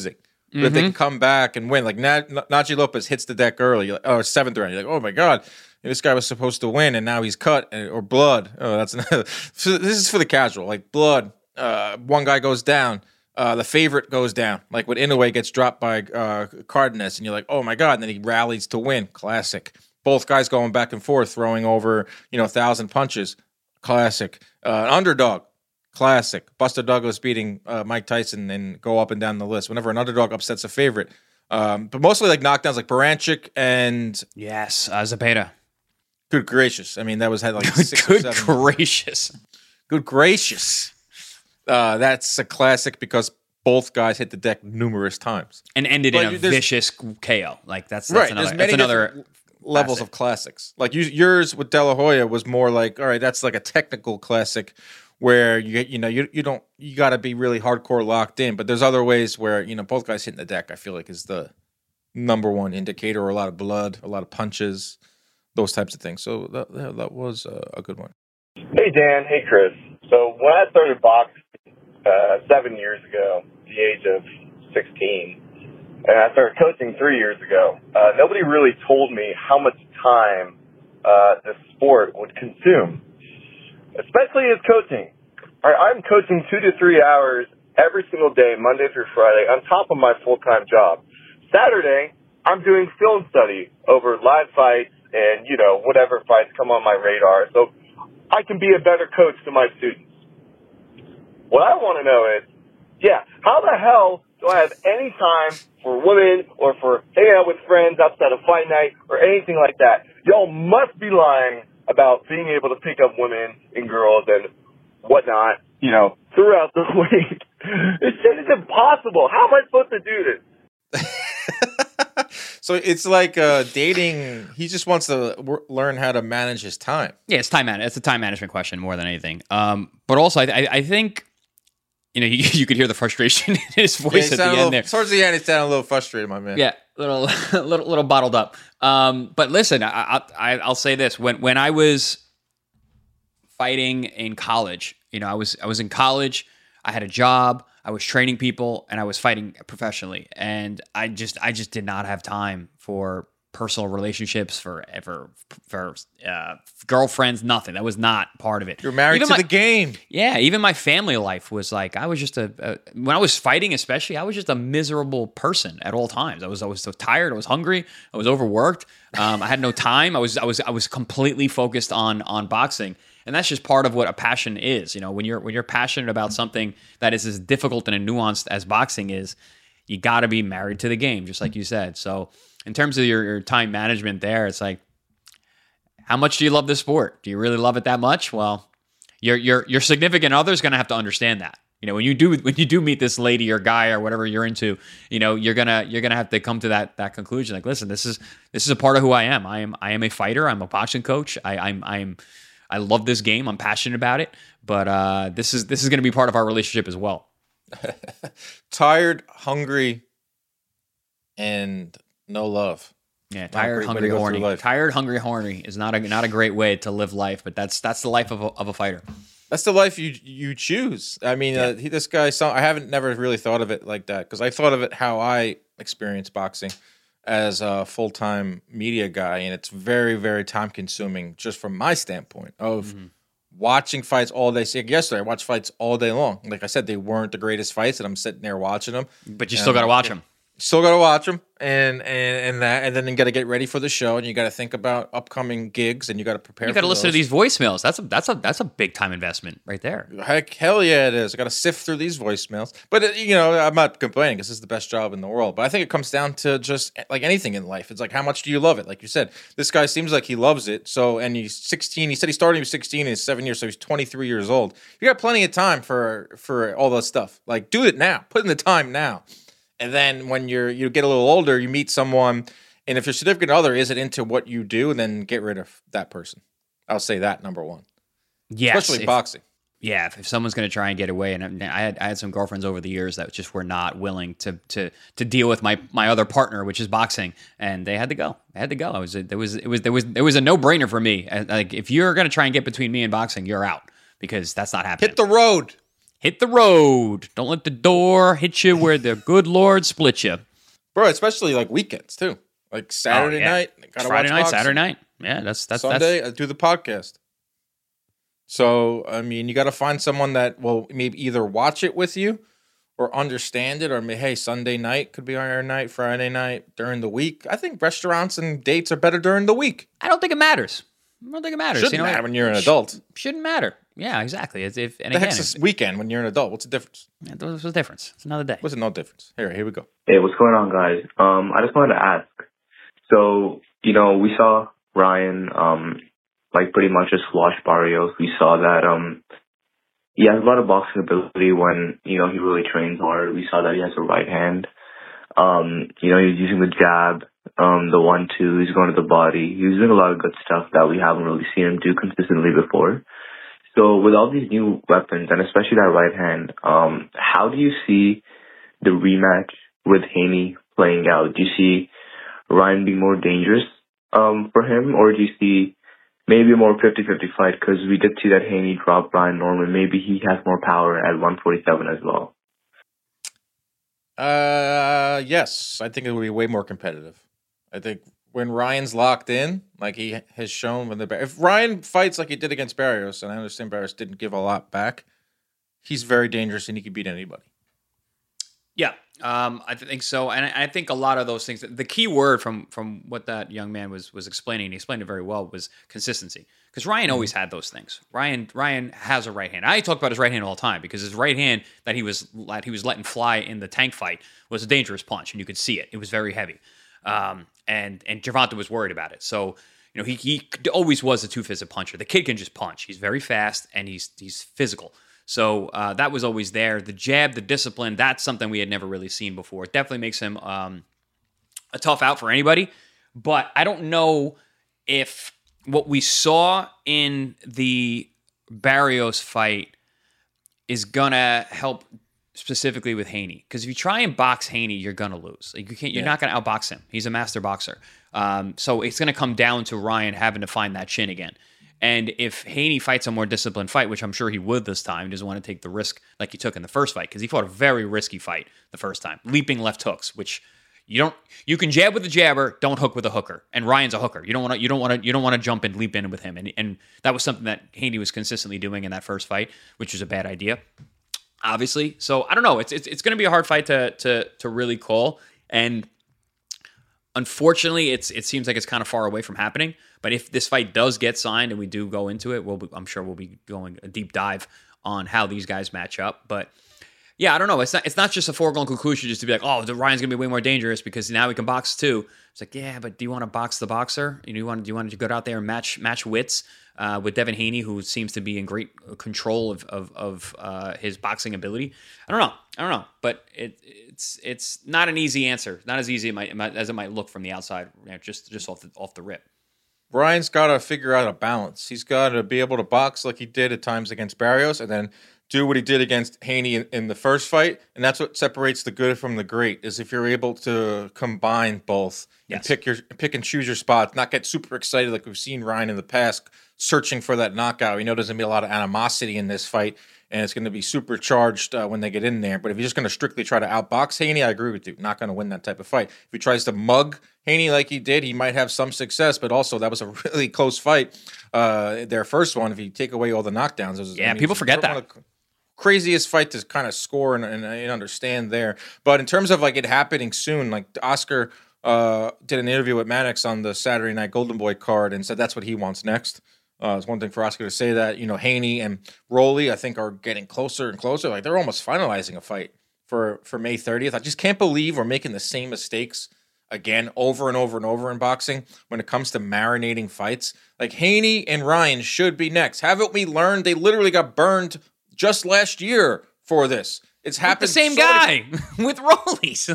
A: But if they can come back and win, like Na- Najee Lopez hits the deck early, like, oh, seventh round, you're like, oh my God, this guy was supposed to win and now he's cut, or blood. Oh, that's another. So this is for the casual, like blood. Uh, one guy goes down, uh, the favorite goes down. Like when Inoue gets dropped by uh, Cardenas, and you're like, oh my God, and then he rallies to win. Classic. Both guys going back and forth, throwing over, you know, a thousand punches. Classic. Uh, an underdog. Classic. Buster Douglas beating uh, Mike Tyson and go up and down the list. Whenever an underdog upsets a favorite. Um, but mostly like knockdowns like Baranchik and...
B: Yes, uh, Zepeda.
A: Good gracious. I mean, that was had like
B: Good,
A: six
B: good
A: or seven.
B: gracious.
A: Good gracious. Uh, that's a classic because both guys hit the deck numerous times.
B: And ended
A: But
B: in a
A: there's-
B: vicious K O. Like, that's, that's
A: Right.
B: another,
A: There's many
B: that's another
A: different levels
B: classic.
A: of classics. Like you, yours with De La Hoya was more like, all right, that's like a technical classic where you you know you you don't you got to be really hardcore locked in. But there's other ways where you know both guys hitting the deck. I feel like is the number one indicator, or a lot of blood, a lot of punches, those types of things. So that that, that was a, a good one.
C: Hey, Dan. Hey, Chris. So when I started boxing uh, seven years ago, at the age of sixteen, and I started coaching three years ago, uh, nobody really told me how much time uh, the sport would consume, especially as coaching. All right, I'm coaching two to three hours every single day, Monday through Friday, on top of my full-time job. Saturday, I'm doing film study over live fights and, you know, whatever fights come on my radar. So I can be a better coach to my students. What I want to know is, yeah, how the hell do I have any time for women or for hanging out with friends outside of fight night or anything like that? Y'all must be lying about being able to pick up women and girls and whatnot, you know, throughout the week. This shit is impossible. How am I supposed to do this?
A: So it's like uh, dating. He just wants to w- learn how to manage his time.
B: Yeah, it's time man. It's a time management question more than anything. Um, but also, I, I, I think you know you, you could hear the frustration in his
A: Yeah,
B: voice
A: he
B: at the
A: sounded a
B: end
A: little-
B: there.
A: Towards the end, it sounded a little frustrated, my man.
B: Yeah, little, little, little bottled up. Um, but listen, I, I, I'll say this: when when I was fighting in college, you know, I was I was in college. I had a job. I was training people, and I was fighting professionally. And I just I just did not have time for personal relationships, for for for uh, girlfriends. Nothing. That was not part of it.
A: You're married
B: Even
A: to
B: my-
A: the game.
B: Yeah, even my family life was like I was just a, a when I was fighting, especially I was just a miserable person at all times. I was I was so tired. I was hungry. I was overworked. Um, I had no time. I was I was I was completely focused on on boxing, and that's just part of what a passion is. You know, when you're when you're passionate about something that is as difficult and nuanced as boxing is, you got to be married to the game, just like you said. So in terms of your, your time management, there, it's like, how much do you love this sport? Do you really love it that much? Well, your your your significant other is going to have to understand that. You know, when you do when you do meet this lady or guy or whatever you're into, you know, you're gonna you're gonna have to come to that that conclusion. Like, listen, this is this is a part of who I am. I am I am a fighter. I'm a boxing coach. I, I'm I'm I love this game. I'm passionate about it. But uh, this is this is going to be part of our relationship as well.
A: Tired, hungry, and no love.
B: Yeah,
A: Not a
B: tired,
A: great way
B: hungry,
A: to go through
B: horny.
A: life.
B: Tired, hungry, horny is not a not a great way to live life. But that's that's the life of a, of a fighter.
A: That's the life you you choose. I mean, uh, he, this guy. Saw, I haven't never really thought of it like that because I thought of it how I experienced boxing as a full time media guy, and it's very very time consuming just from my standpoint of
B: Mm-hmm.
A: watching fights all day. See, like yesterday I watched fights all day long. Like I said, they weren't the greatest fights, and I'm sitting there watching them.
B: But you still got to watch them.
A: Still got to watch them, and and and that, and then you got to get ready for the show, and you got to think about upcoming gigs, and you got to prepare.
B: You got to
A: for
B: listen to
A: those.
B: these voicemails. That's a that's a that's a big time investment right there.
A: Heck, hell yeah, it is. I got to sift through these voicemails, but uh, you know, I'm not complaining because this is the best job in the world. But I think it comes down to just like anything in life. It's like how much do you love it? Like you said, this guy seems like he loves it. So, and he's sixteen. He said he started when he was sixteen, and he's seven years, so he's twenty-three years old. You got plenty of time for for all that stuff. Like, do it now. Put in the time now. And then when you're you get a little older, you meet someone, and if your significant other isn't into what you do, then get rid of that person. I'll say that number one,
B: Yes,
A: especially in
B: if-
A: boxing.
B: Yeah, if, if someone's going to try and get away, and I had I had some girlfriends over the years that just were not willing to to to deal with my my other partner, which is boxing, and they had to go. They had to go. I was there was it was there was there was a no brainer for me. Like, if you're going to try and get between me and boxing, you're out because that's not happening.
A: Hit the road.
B: hit the road. Don't let the door hit you where the good Lord split you.
A: Bro, especially like weekends too. Like Saturday
B: oh, yeah.
A: night, gotta
B: Friday
A: watch
B: night,
A: boxing.
B: Saturday night. Yeah, that's that's
A: Sunday.
B: that's...
A: I do the podcast. So I mean, you got to find someone that will maybe either watch it with you or understand it, or hey, Sunday night could be our night, Friday night during the week. I think restaurants and dates are better during the week.
B: I don't think it matters. I don't think it matters.
A: Shouldn't
B: you know,
A: matter when you're an adult.
B: Sh- shouldn't matter. Yeah, exactly. It's, if and
A: the
B: again,
A: heck's this weekend when you're an adult? What's the difference?
B: Yeah, what's the difference? It's another day.
A: What's the no difference? Here, here we go.
C: Hey, what's going on, guys? Um, I just wanted to ask. So, you know, we saw Ryan, um, like pretty much just squash Barrios. We saw that um, he has a lot of boxing ability when, you know, he really trains hard. We saw that he has a right hand. Um, you know, he's using the jab, um, the one two. He's going to the body. He's doing a lot of good stuff that we haven't really seen him do consistently before. So with all these new weapons, and especially that right hand, um, how do you see the rematch with Haney playing out? Do you see Ryan being more dangerous um, for him, or do you see maybe a more fifty-fifty fight? Because we did see that Haney drop Ryan Norman. Maybe he has more power at one forty-seven as well.
A: Uh, yes, I think it would be way more competitive. I think when Ryan's locked in, like he has shown when the if Ryan fights like he did against Barrios, and I understand Barrios didn't give a lot back, he's very dangerous and he can beat anybody.
B: Yeah, um, I think so, and I, I think a lot of those things. The key word from from what that young man was was explaining, and he explained it very well, was consistency. Because Ryan always had those things. Ryan Ryan has a right hand. I talk about his right hand all the time because his right hand that he was that he was letting fly in the tank fight was a dangerous punch, and you could see it. It was very heavy, um, and and Gervonta was worried about it. So you know he he always was a two-fisted puncher. The kid can just punch. He's very fast and he's he's physical. So uh, that was always there. The jab, the discipline, that's something we had never really seen before. It definitely makes him um, a tough out for anybody. But I don't know if what we saw in the Barrios fight is going to help specifically with Haney. Because if you try and box Haney, you're going to lose. Like you can't, you're yeah. not going to outbox him. He's a master boxer. Um, so it's going to come down to Ryan having to find that chin again. And if Haney fights a more disciplined fight, which I'm sure he would this time, he doesn't want to take the risk like he took in the first fight, because he fought a very risky fight the first time. Leaping left hooks, which you don't you can jab with the jabber, don't hook with a hooker. And Ryan's a hooker. You don't want to you don't want to you don't want to jump and leap in with him. And and that was something that Haney was consistently doing in that first fight, which was a bad idea, obviously. So I don't know. It's it's, it's going to be a hard fight to to to really call. And unfortunately, it's it seems like it's kind of far away from happening. But if this fight does get signed and we do go into it, we'll be, I'm sure we'll be going a deep dive on how these guys match up. But yeah, I don't know. It's not it's not just a foregone conclusion just to be like, oh, the Ryan's gonna be way more dangerous because now he can box too. It's like, yeah, but do you want to box the boxer? You know, you want do you want to go out there and match match wits uh, with Devin Haney, who seems to be in great control of of, of uh, his boxing ability? I don't know. I don't know. But it it's it's not an easy answer. Not as easy it might, as it might look from the outside, you know, just just off the off the rip.
A: Ryan's got to figure out a balance. He's got to be able to box like he did at times against Barrios, and then do what he did against Haney in, in the first fight. And that's what separates the good from the great, is if you're able to combine both yes. and pick your pick and choose your spots, not get super excited like we've seen Ryan in the past, searching for that knockout. We know there's going to be a lot of animosity in this fight, and it's going to be supercharged uh, when they get in there. But if you're just going to strictly try to outbox Haney, I agree with you. Not going to win that type of fight. If he tries to mug Haney like he did, he might have some success, but also that was a really close fight. Uh, their first one, if you take away all the knockdowns. It was,
B: yeah,
A: I mean,
B: people forget that.
A: Craziest fight to kind of score and, and, and understand there. But in terms of like it happening soon, like Oscar uh, did an interview with Mannix on the Saturday Night Golden Boy card and said that's what he wants next. Uh, it's one thing for Oscar to say that. You know, Haney and Rolly, I think, are getting closer and closer. Like they're almost finalizing a fight for, for May thirtieth. I just can't believe we're making the same mistakes again over and over and over in boxing when it comes to marinating fights. Like Haney and Ryan should be next. Haven't we learned they literally got burned just last year for this? It's happened.
B: With the same
A: so
B: guy
A: many-
B: with Rollies.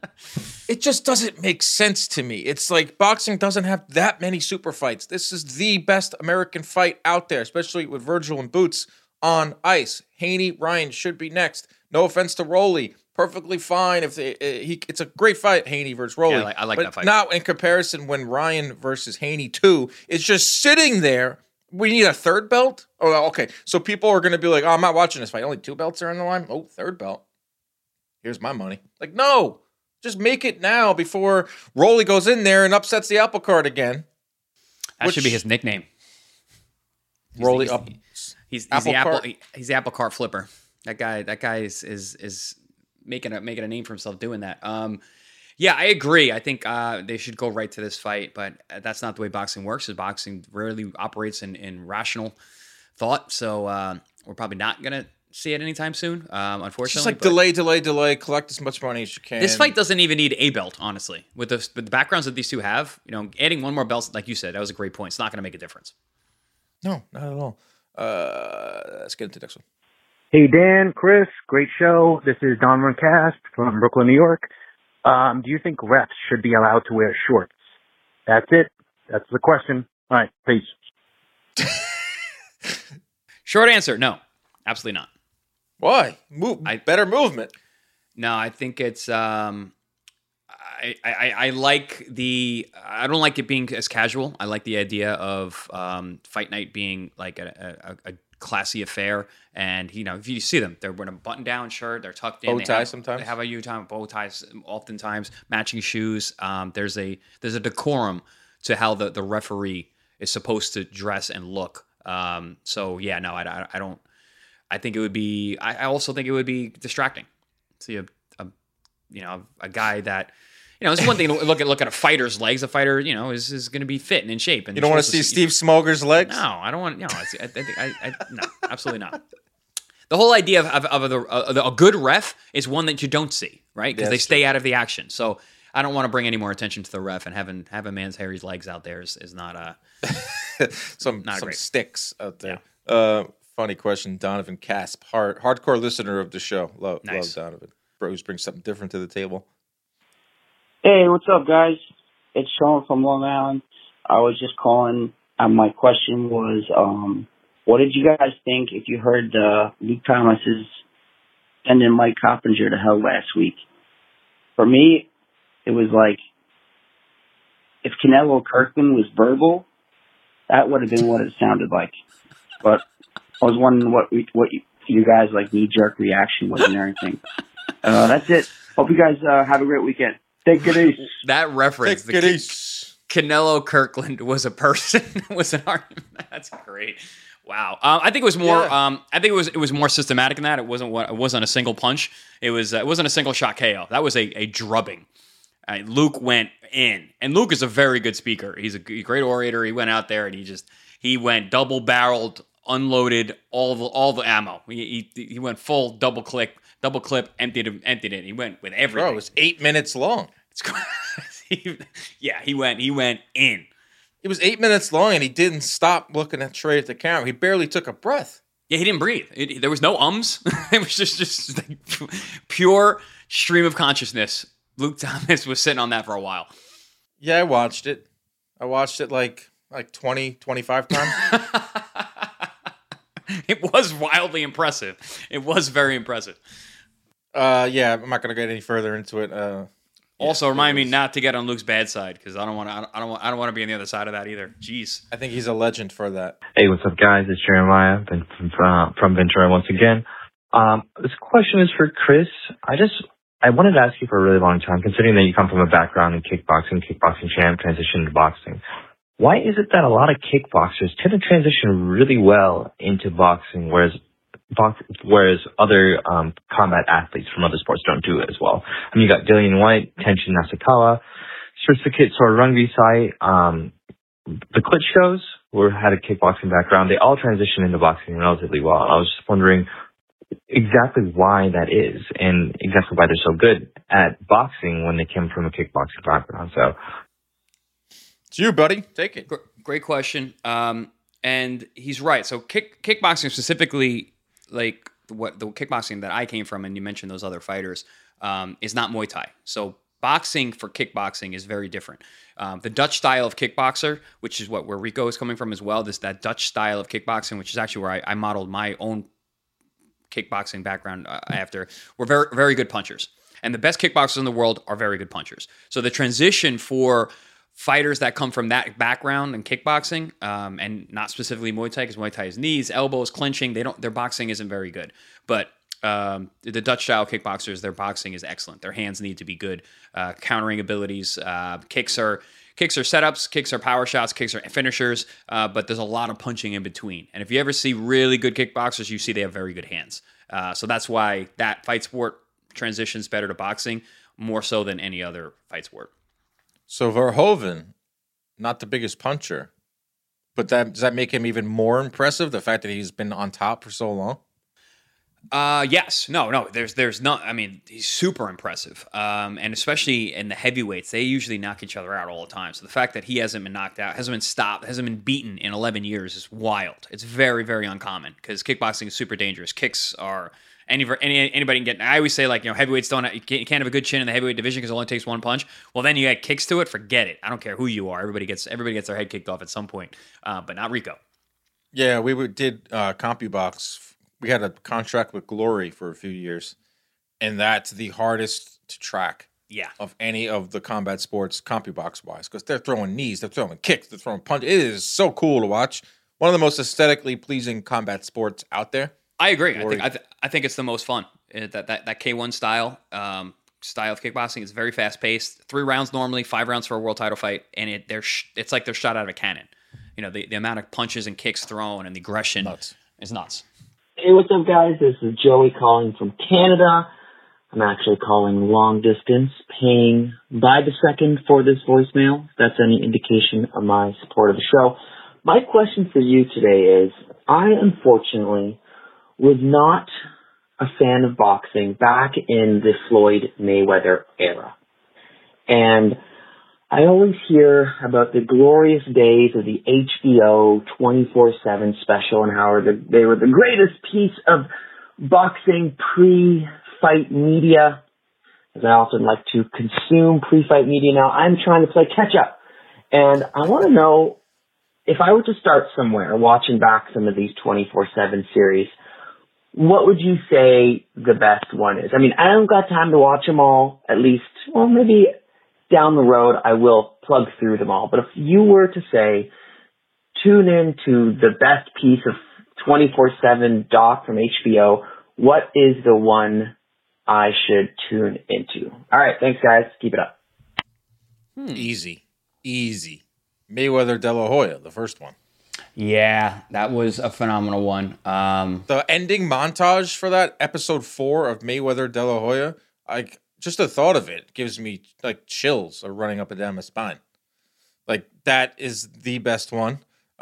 A: It just doesn't make sense to me. It's like boxing doesn't have that many super fights. This is the best American fight out there, especially with Virgil and Boots on ice. Haney, Ryan should be next. No offense to Rolly. Perfectly fine if they, uh, he. It's a great fight, Haney versus Rolly.
B: Yeah, I like, I like
A: but
B: that fight.
A: Now, in comparison, when Ryan versus Haney two is just sitting there We need a third belt? Oh, okay. So people are going to be like, oh, I'm not watching this fight. Only two belts are on the line? Oh, third belt. Here's my money. Like, no. Just make it now before Rolly goes in there and upsets the apple cart again.
B: That should be his nickname.
A: Rolly
B: he's,
A: up.
B: He's, he's,
A: apple
B: the apple.
A: cart?
B: He's the apple cart flipper. That guy. That guy is is is making a making a name for himself doing that. Um, yeah, I agree. I think uh, they should go right to this fight, but that's not the way boxing works. Is boxing rarely operates in, in rational thought, so uh, we're probably not gonna see it anytime soon. Um, unfortunately,
A: Just like
B: but
A: delay, delay, delay. Collect as much money as you can.
B: this fight doesn't even need a belt, honestly. With the, with the backgrounds that these two have, you know, adding one more belt, like you said, that was a great point. It's not going to make a difference.
A: No, not at all. Uh, let's get into the next one.
D: Hey, Dan, Chris, great show. This is Don Cast from Brooklyn, New York. Um, do you think refs should be allowed to wear shorts? That's it. That's the question. All right, peace.
B: Short answer, no. Absolutely not.
A: Why? Move,
B: I-
A: better movement.
B: No, I think it's. Um, I, I I like the. I don't like it being as casual. I like the idea of um, fight night being like a, a, a classy affair. And you know, if you see them, they're wearing a button-down shirt. They're tucked in.
A: Bow
B: They
A: tie
B: have-
A: sometimes?
B: They have a uniform, bow ties, oftentimes matching shoes. Um, there's a there's a decorum to how the, the referee is supposed to dress and look. Um, so yeah, no, I, I, I don't. I think it would be. I, I also think it would be distracting. See a, a you know a guy that you know it's one thing to look at look at a fighter's legs. A fighter you know is, is going to be fit and in shape. And
A: You don't want to see Steve Smoger's legs?
B: No, I don't want. No, it's, I, I, think- I, I no, absolutely not. The whole idea of, of, of, the, of the, a good ref is one that you don't see, right? Because
A: Yeah,
B: they
A: that's
B: stay out of the action. So I don't want to bring any more attention to the ref, and having have a man's Harry's legs out there is, is not a.
A: some
B: Not
A: some
B: great.
A: sticks out there. Uh, funny question, Donovan Casp, hard hardcore listener of the show. Love,
B: Nice.
A: love Donovan. Bros brings something different to the table.
E: Hey, what's up, guys? It's Sean from Long Island. I was just calling, and my question was, um, what did you guys think if you heard uh, Luke Thomas is sending Mike Coppinger to hell last week? For me, it was like, if Canelo Kirkland was verbal, that would have been what it sounded like. But I was wondering what we, what you, you guys like knee jerk reaction was and everything. Uh, that's it. Hope you guys uh, have a great weekend. Take it easy.
B: That reference,
A: Take
B: the
A: it
B: Ca-
A: easy.
B: Canelo Kirkland was a person, was an argument. That's great. Wow. Um, I think it was more.
A: Yeah.
B: Um, I think it was it was more systematic than that. It wasn't what it wasn't a single punch. It was uh, it wasn't a single shot K O. That was a, a drubbing. Uh, Luke went in, and Luke is a very good speaker. He's a g- great orator. He went out there and he just he went double barreled, unloaded all the all the ammo. He he, he went full double click, double clip, emptied it, emptied it. He went with everything.
A: Bro, it was eight minutes long.
B: It's crazy. Yeah, he went he went in.
A: It was eight minutes long, and he didn't stop looking at straight at the camera. He barely took a breath.
B: Yeah, he didn't breathe. It, there was no ums. It was just just like pure stream of consciousness. Luke Thomas was sitting on that for a while.
A: Yeah, I watched it. I watched it like like twenty, twenty-five times.
B: It was wildly impressive. It was very impressive.
A: uh, yeah, I'm not going to get any further into it. Uh,
B: Also,
A: yeah,
B: remind
A: it
B: me
A: was-
B: not to get on Luke's bad side because I don't want to. I don't. Want, I don't want to be on the other side of that either. Jeez.
A: I think he's a legend for that.
F: Hey, what's up, guys? It's Jeremiah been from, uh, from Ventura once again. Um, this question is for Chris. I just I wanted to ask you for a really long time, considering that you come from a background in kickboxing, kickboxing champ, transition to boxing. Why is it that a lot of kickboxers tend to transition really well into boxing, whereas box, whereas other um, combat athletes from other sports don't do it as well? I mean, you got Dillian White, Tenshin Nasukawa, Srisuke Sorarungvisai, um, the Klitschko's, who had a kickboxing background. They all transitioned into boxing relatively well. I was just wondering exactly why that is and exactly why they're so good at boxing when they came from a kickboxing background. So,
A: It's you, buddy. Take it.
B: Gr- Great question. Um, and he's right. So kick kickboxing specifically, like what the kickboxing that I came from, and you mentioned those other fighters, um, is not Muay Thai. So boxing for kickboxing is very different. Um, the Dutch style of kickboxer, which is what where Rico is coming from as well, this that Dutch style of kickboxing, which is actually where I, I modeled my own kickboxing background uh, after, were very very good punchers. And the best kickboxers in the world are very good punchers. So the transition for fighters that come from that background in kickboxing, um, and not specifically Muay Thai, because Muay Thai is knees, elbows, clinching. They don't. Their boxing isn't very good, but um, the Dutch style kickboxers, their boxing is excellent. Their hands need to be good. Uh, countering abilities, uh, kicks are kicks are setups, kicks are power shots, kicks are finishers. Uh, but there's a lot of punching in between. And if you ever see really good kickboxers, you see they have very good hands. Uh, so that's why that fight sport transitions better to boxing more so than any other fight sport.
A: So Verhoeven, not the biggest puncher, but that does that make him even more impressive? The fact that he's been on top for so long.
B: Uh, yes, no, no. There's, there's not. I mean, he's super impressive, um, and especially in the heavyweights, they usually knock each other out all the time. So the fact that he hasn't been knocked out, hasn't been stopped, hasn't been beaten in eleven years is wild. It's very, very uncommon because kickboxing is super dangerous. Kicks are. Any, any anybody can get. I always say, like, you know, heavyweights don't. You can't, you can't have a good chin in the heavyweight division because it only takes one punch. Well, then you add kicks to it. Forget it. I don't care who you are. Everybody gets everybody gets their head kicked off at some point. Uh, but not Rico.
A: Yeah, we would- did uh, CompuBox. We had a contract with Glory for a few years, and that's the hardest to track.
B: Yeah.
A: Of any of the combat sports, CompuBox wise, because they're throwing knees, they're throwing kicks, they're throwing punches. It is so cool to watch. One of the most aesthetically pleasing combat sports out there.
B: I agree. I think I, th- I think it's the most fun. Uh, that that that K one style um, style of kickboxing is very fast paced. Three rounds normally, five rounds for a world title fight, and it they're sh- it's like they're shot out of a cannon. You know, the, the amount of punches and kicks thrown and the aggression
A: Nuts.
B: is nuts.
G: Hey, what's up, guys? This is Joey calling from Canada. I'm actually calling long distance, paying by the second for this voicemail. If that's any indication of my support of the show. My question for you today is, I unfortunately was not a fan of boxing back in the Floyd Mayweather era. And I always hear about the glorious days of the H B O twenty-four seven special and how they were the greatest piece of boxing pre-fight media. As I often like to consume pre-fight media now, I'm trying to play catch up. And I want to know, if I were to start somewhere watching back some of these twenty-four seven series, what would you say the best one is? I mean, I don't got time to watch them all, at least, well, maybe down the road I will plug through them all. But if you were to say, tune in to the best piece of twenty-four seven doc from H B O, what is the one I should tune into? All right, thanks, guys. Keep it up.
A: Hmm. Easy. Easy. Mayweather De La Hoya, the first one.
B: Yeah, that was a phenomenal one. Um,
A: the ending montage for that, episode four of Mayweather De La Hoya, like, just the thought of it gives me like chills are running up and down my spine. Like, that is the best one.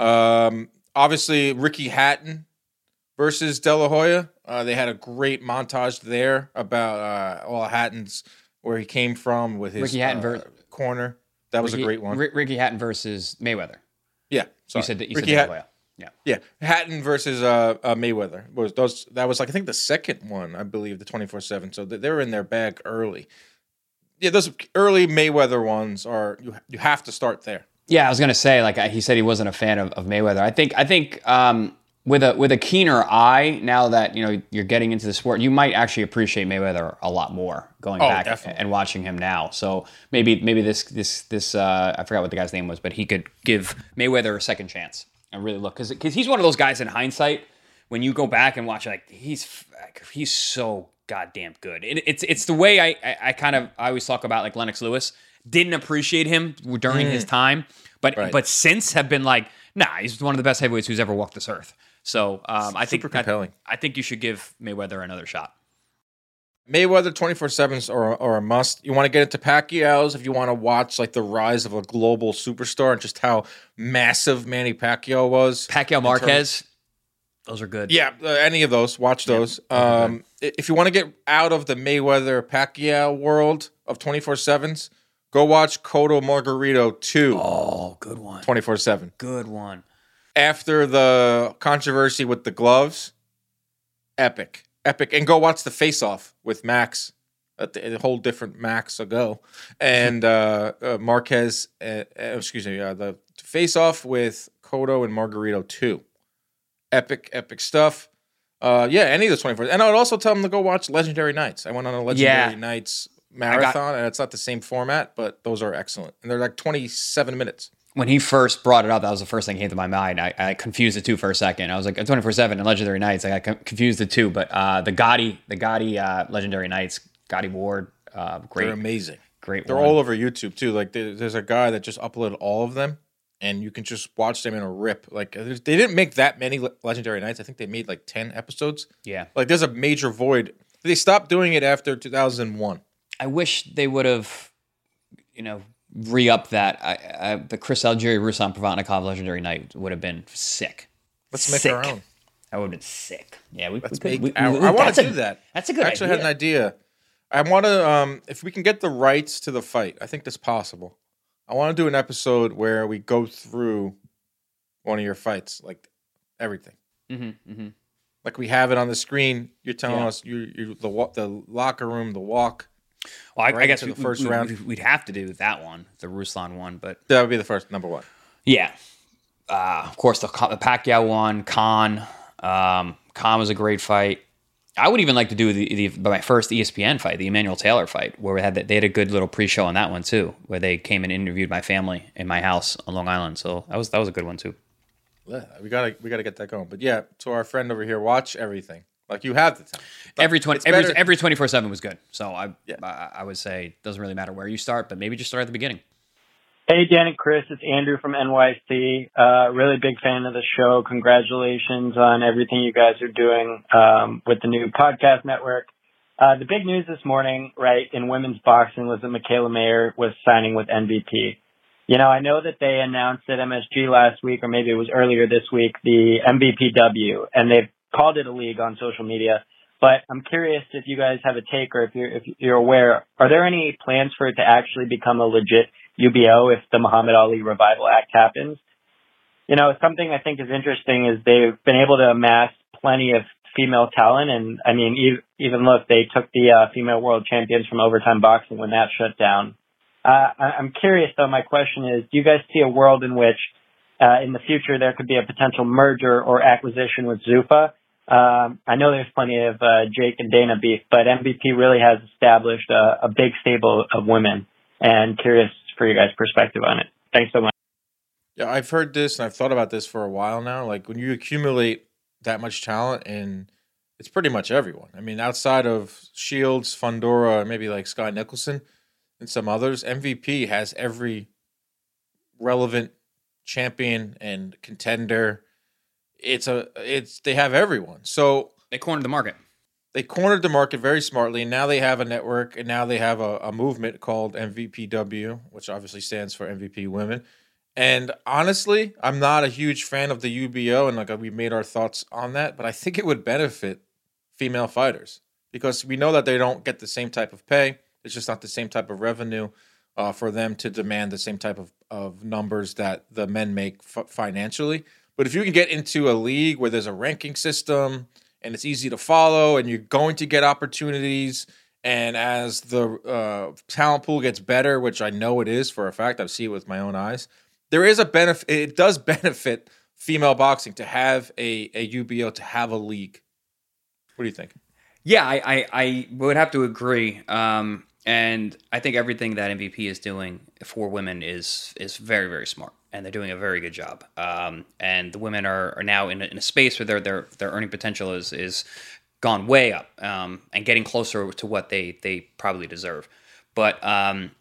A: Um, obviously, Ricky Hatton versus De La Hoya. Uh, they had a great montage there about uh, all Hatton's where he came from with his
B: Ricky Hatton
A: uh,
B: ver-
A: corner. That was
B: Ricky,
A: a great one.
B: R- Ricky Hatton versus Mayweather.
A: Yeah, sorry.
B: You said that. You
A: Ricky
B: said
A: Hat-
B: De La Hoya. Yeah,
A: yeah. Hatton versus uh, uh, Mayweather was those. That was like I think the second one, I believe, the twenty-four seven. So they, they were in their bag early. Yeah, those early Mayweather ones are you. You have to start there.
B: Yeah, I was gonna say, like, he said he wasn't a fan of, of Mayweather. I think I think um, with a with a keener eye, now that you know you're getting into the sport, you might actually appreciate Mayweather a lot more going
A: Oh,
B: back
A: definitely.
B: and watching him now. So maybe maybe this this this uh, I forgot what the guy's name was, but he could give Mayweather a second chance and really look, because because he's one of those guys in hindsight, when you go back and watch, like, he's he's so goddamn good. It, it's it's the way I, I I kind of I always talk about, like, Lennox Lewis. Didn't appreciate him during
A: Mm.
B: his time, but
A: Right.
B: but since have been like, nah, he's one of the best heavyweights who's ever walked this earth. So um, I think
A: Super compelling.
B: I, I think you should give Mayweather another shot.
A: Mayweather twenty-four sevens are, are a must. You want to get into Pacquiao's if you want to watch like the rise of a global superstar and just how massive Manny Pacquiao was.
B: Pacquiao
A: in
B: Marquez,
A: terms-
B: those are good.
A: Yeah, uh, any of those. Watch those.
B: Yeah,
A: um, i- if you want to get out of the Mayweather Pacquiao world of twenty-four sevens, go watch Cotto Margarito two
B: Oh, good one.
A: twenty-four seven.
B: Good one.
A: After the controversy with the gloves, epic. Epic. And go watch the Face Off with Max, a, a whole different Max ago. And uh, uh, Marquez, uh, uh, excuse me, uh, the Face Off with Cotto and Margarito two. Epic, epic stuff. Uh, yeah, any of those twenty-four. And I would also tell them to go watch Legendary Nights. I went on a Legendary
B: Yeah.
A: Nights marathon, got, and it's not the same format, but those are excellent. And they're like twenty-seven minutes.
B: When he first brought it up, that was the first thing that came to my mind. I, I confused the two for a second. I was like, twenty-four seven and Legendary Nights. I got confused the two, but uh, the Gotti, the Gotti uh, Legendary Nights, Gotti Ward, uh, great.
A: They're amazing.
B: Great.
A: They're
B: one.
A: all over YouTube too. Like there, there's a guy that just uploaded all of them, and you can just watch them in a rip. Like they didn't make that many Legendary Nights. I think they made like ten episodes.
B: Yeah.
A: Like there's a major void. They stopped doing it after two thousand one.
B: I wish they would have, you know, re-up that. I, I, the Chris Algieri Ruslan Provatnikov Legendary Night would have been sick.
A: Let's make
B: sick.
A: our own.
B: That would have been sick. Yeah, we,
A: Let's
B: we could.
A: make
B: We,
A: our,
B: we,
A: I want to do
B: a,
A: that.
B: That's a good
A: I actually
B: idea.
A: had an idea. I want to, um, if we can get the rights to the fight, I think that's possible. I want to do an episode where we go through one of your fights, like everything.
B: Mm-hmm, mm-hmm.
A: Like we have it on the screen. You're telling
B: Yeah.
A: us you you the wa- the locker room, the walk.
B: Well, I,
A: right
B: I guess
A: into
B: we,
A: the first
B: we,
A: round.
B: We'd, we'd have to do that one, the Ruslan one, but
A: That would be the first number one.
B: yeah. Uh, of course, the, the Pacquiao one, Khan. Um, Khan was a great fight. I would even like to do the, the my first E S P N fight, the Emmanuel Taylor fight, where we had the, they had a good little pre-show on that one too, where they came and interviewed my family in my house on Long Island. So that was that was a good one too.
A: Yeah, we gotta we gotta get that going. But yeah, to our friend over here, watch everything. Like you have the time. But
B: Every twenty
A: it's
B: every
A: better-
B: every twenty four seven was good. So I,
A: Yeah.
B: I I would say it doesn't really matter where you start, but maybe just start at the beginning.
H: Hey, Dan and Chris, it's Andrew from N Y C. Uh, really big fan of the show. Congratulations on everything you guys are doing um, with the new podcast network. Uh, the big news this morning, right, in women's boxing was that Michaela Mayer was signing with M V P. You know, I know that they announced at M S G last week, or maybe it was earlier this week, the M V P W, and they've called it a league on social media. But I'm curious if you guys have a take, or if you're if you're aware, are there any plans for it to actually become a legit U B O if the Muhammad Ali Revival Act happens? You know, something I think is interesting is they've been able to amass plenty of female talent. And I mean, even look, they took the uh, female world champions from Overtime Boxing when that shut down. Uh, I'm curious though, my question is, do you guys see a world in which uh, in the future there could be a potential merger or acquisition with Zuffa? Um, I know there's plenty of uh, Jake and Dana beef, but M V P really has established a, a big stable of women, and curious for your guys' perspective on it. Thanks so much.
A: Yeah, I've heard this and I've thought about this for a while now. Like when you accumulate that much talent, and it's pretty much everyone. I mean, outside of Shields, Fundora, maybe like Sky Nicholson and some others, M V P has every relevant champion and contender. It's a it's they have everyone. So
B: They cornered the market.
A: they cornered the market very smartly, and now they have a network, and now they have a, a movement called M V P W, which obviously stands for M V P Women. And honestly, I'm not a huge fan of the U B O, and like we made our thoughts on that, but I think it would benefit female fighters because we know that they don't get the same type of pay. It's just not the same type of revenue uh, for them to demand the same type of, of numbers that the men make f- financially. But if you can get into a league where there's a ranking system and it's easy to follow and you're going to get opportunities, and as the uh, talent pool gets better, which I know it is for a fact, I see it with my own eyes, there is a benefit. It does benefit female boxing to have a, a U B O, to have a league. What do you think?
B: Yeah, I, I, I would have to agree. Um, and I think everything that M V P is doing for women is is very, very smart. And they're doing a very good job. Um, and the women are, are now in a, in a space where their their their earning potential is is gone way up um, and getting closer to what they they probably deserve. But um,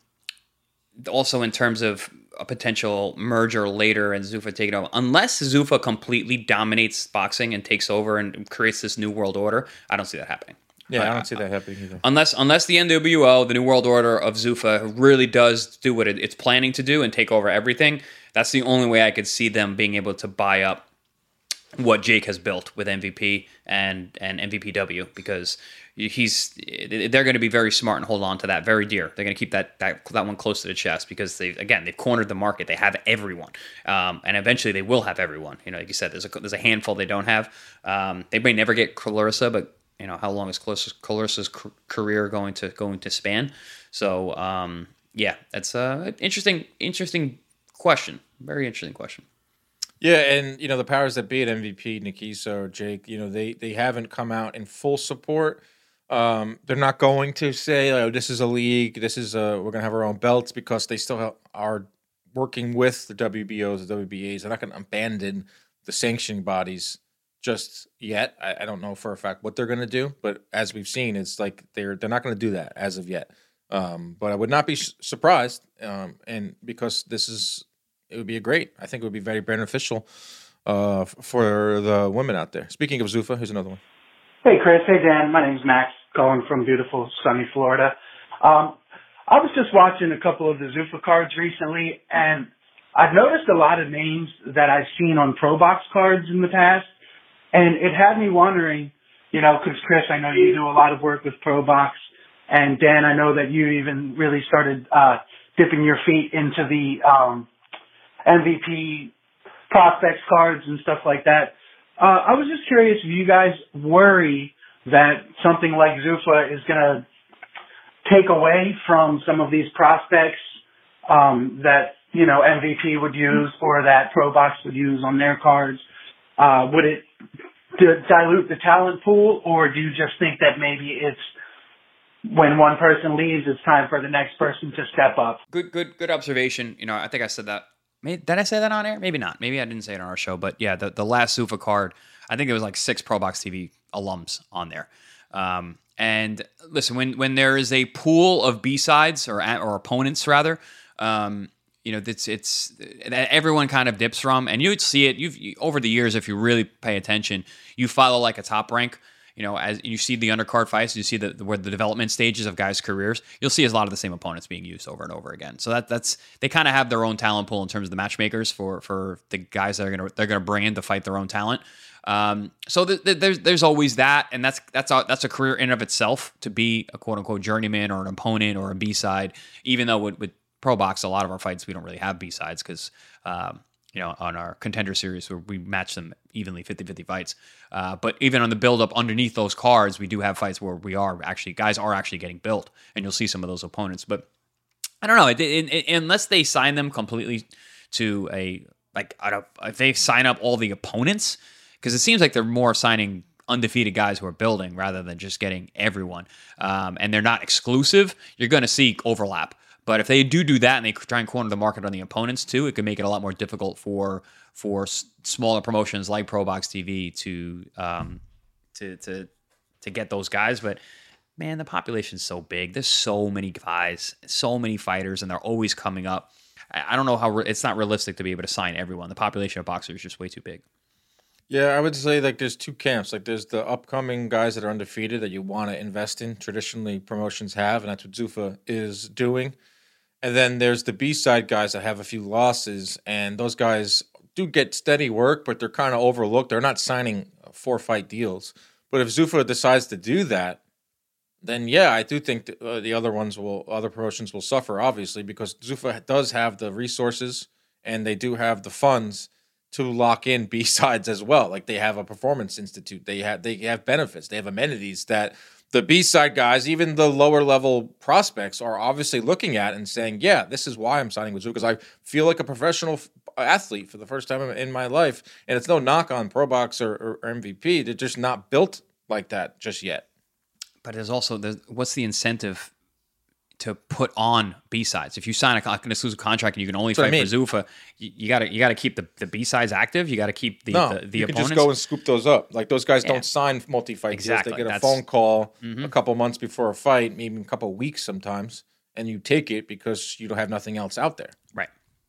B: also in terms of a potential merger later and Zuffa taking over, unless Zuffa completely dominates boxing and takes over and creates this new world order, I don't see that happening.
A: Yeah,
B: Uh,
A: I don't see that happening either.
B: Unless unless the N W O, the New World Order of Zuffa, really does do what it, it's planning to do and take over everything, that's the only way I could see them being able to buy up what Jake has built with M V P and, and M V P W, because he's they're going to be very smart and hold on to that very dear. They're going to keep that, that that one close to the chest because they again they've cornered the market. They have everyone, um, and eventually they will have everyone. You know, like you said, there's a there's a handful they don't have. Um, they may never get Clarissa, but you know, how long is Clarissa's career going to going to span? So um, yeah, that's an interesting interesting question. Very interesting question.
A: Yeah, and you know the powers that be at M V P, Nikisa or Jake, you know they they haven't come out in full support. Um, they're not going to say, "Oh, this is a league. This is a we're going to have our own belts," because they still have, are working with the W B Os, the W B As. They're not going to abandon the sanctioning bodies just yet. I, I don't know for a fact what they're going to do, but as we've seen, it's like they're they're not going to do that as of yet. Um, but I would not be sh- surprised, um, and because this is, it would be a great. I think it would be very beneficial uh, f- for the women out there. Speaking of Zuffa, here's another one.
I: Hey, Chris. Hey, Dan. My name's Max, calling from beautiful, sunny Florida. Um, I was just watching a couple of the Zuffa cards recently, and I've noticed a lot of names that I've seen on Pro Box cards in the past, and it had me wondering, you know, because, Chris, I know you do a lot of work with Pro Box, and Dan, I know that you even really started uh, dipping your feet into the um, M V P prospects cards and stuff like that. Uh, I was just curious if you guys worry that something like Zuffa is going to take away from some of these prospects um, that, you know, M V P would use or that Pro Box would use on their cards. Uh, would it d- dilute the talent pool, or do you just think that maybe it's when one person leaves, it's time for the next person to step up?
B: Good, good, good observation. You know, I think I said that. Did I say that on air? Maybe not. Maybe I didn't say it on our show. But yeah, the, the last Zuffa card, I think it was like six Pro Box T V alums on there. Um, and listen, when when there is a pool of B-sides or or opponents rather, um, you know, it's it's that everyone kind of dips from, and you'd see it. You've you, over the years, if you really pay attention, you follow like a top rank. You know, as you see the undercard fights, you see the where the development stages of guys' careers, you'll see a lot of the same opponents being used over and over again. So that that's they kind of have their own talent pool in terms of the matchmakers for for the guys that are gonna they're gonna bring in to fight their own talent. Um, so th- th- there's there's always that, and that's that's a, that's a career in of itself to be a quote unquote journeyman or an opponent or a B side. Even though with, with Pro Box, a lot of our fights we don't really have B sides because. Um, You know, on our contender series where we match them evenly, fifty-fifty fights. Uh, but even on the build-up underneath those cards, we do have fights where we are actually, guys are actually getting built, and you'll see some of those opponents. But I don't know, it, it, it, unless they sign them completely to a, like, I don't, if they sign up all the opponents, because it seems like they're more signing undefeated guys who are building rather than just getting everyone. Um, and they're not exclusive, you're going to see overlap. But if they do do that and they try and corner the market on the opponents too, it could make it a lot more difficult for for s- smaller promotions like Pro Box T V to um, to to to get those guys. But man, the population's so big. There's so many guys, so many fighters, and they're always coming up. I, I don't know how re- it's not realistic to be able to sign everyone. The population of boxers is just way too big.
A: Yeah, I would say like there's two camps. Like there's the upcoming guys that are undefeated that you want to invest in. Traditionally, promotions have, and that's what Zuffa is doing. And then there's the B-side guys that have a few losses, and those guys do get steady work, but they're kind of overlooked. They're not signing four-fight deals. But if Zuffa decides to do that, then yeah, I do think that, uh, the other ones will, other promotions will suffer, obviously, because Zuffa does have the resources and they do have the funds to lock in B-sides as well. Like they have a performance institute, they have they have benefits, they have amenities that the B-side guys, even the lower level prospects, are obviously looking at and saying, yeah, this is why I'm signing with Zuffa, because I feel like a professional f- athlete for the first time in my life. And it's no knock on Pro Box or, or, or M V P. They're just not built like that just yet.
B: But there's also, there's, what's the incentive to put on B-sides? If you sign a, an exclusive contract and you can only
A: That's
B: fight
A: what I mean.
B: for Zuffa, you, you gotta you gotta keep the, the B-sides active. You gotta keep the
A: no,
B: the, the
A: you
B: opponents.
A: can just go and scoop those up. Like those guys
B: Yeah.
A: don't sign multi-fight
B: Exactly.
A: deals. They get a
B: That's-
A: phone call
B: Mhm.
A: a couple months before a fight, maybe a couple weeks sometimes, and you take it because you don't have nothing else out there.
B: Right.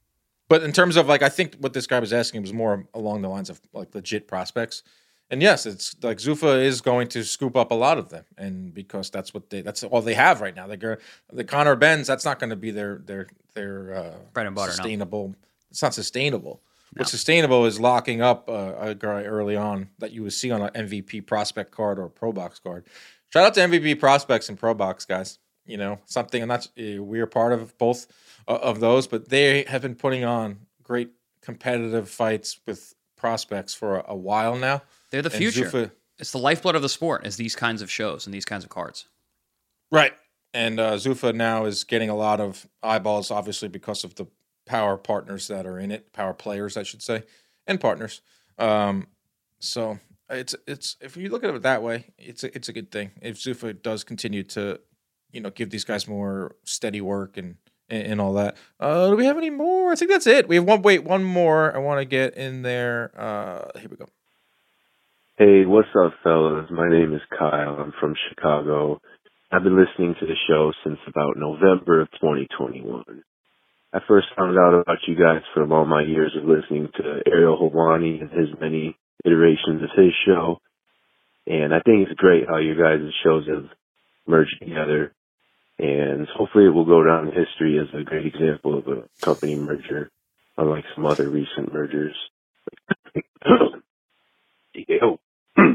A: But in terms of like, I think what this guy was asking was more along the lines of like legit prospects. And yes, it's like Zuffa is going to scoop up a lot of them, and because that's what they that's all they have right now. They're the Connor Benz. That's not going to be their their their uh,
B: Bread and butter, no.
A: sustainable. It's not sustainable. What's sustainable is locking up uh, a guy early on that you would see on an M V P prospect card or a Pro Box card. Shout out to M V P prospects and Pro Box guys. You know something. I'm not. Uh, we're part of both uh, of those, but they have been putting on great competitive fights with prospects for a, a while now.
B: They're the
A: And
B: future.
A: Zuffa-
B: It's the lifeblood of the sport, is these kinds of shows and these kinds of cards.
A: Right. And uh, Zuffa now is getting a lot of eyeballs, obviously, because of the power partners that are in it, power players, I should say, and partners. Um, so it's it's if you look at it that way, it's a, it's a good thing. If Zuffa does continue to, you know, give these guys more steady work and and, and all that. Uh, do we have any more? I think that's it. We have one. Wait, one more. I want to get in there. Uh, here we go.
J: Hey, what's up, fellas? My name is Kyle. I'm from Chicago. I've been listening to the show since about November of twenty twenty-one. I first found out about you guys from all my years of listening to Ariel Helwani and his many iterations of his show. And I think it's great how you guys' shows have merged together. And hopefully it will go down in history as a great example of a company merger, unlike some other recent mergers. D K O.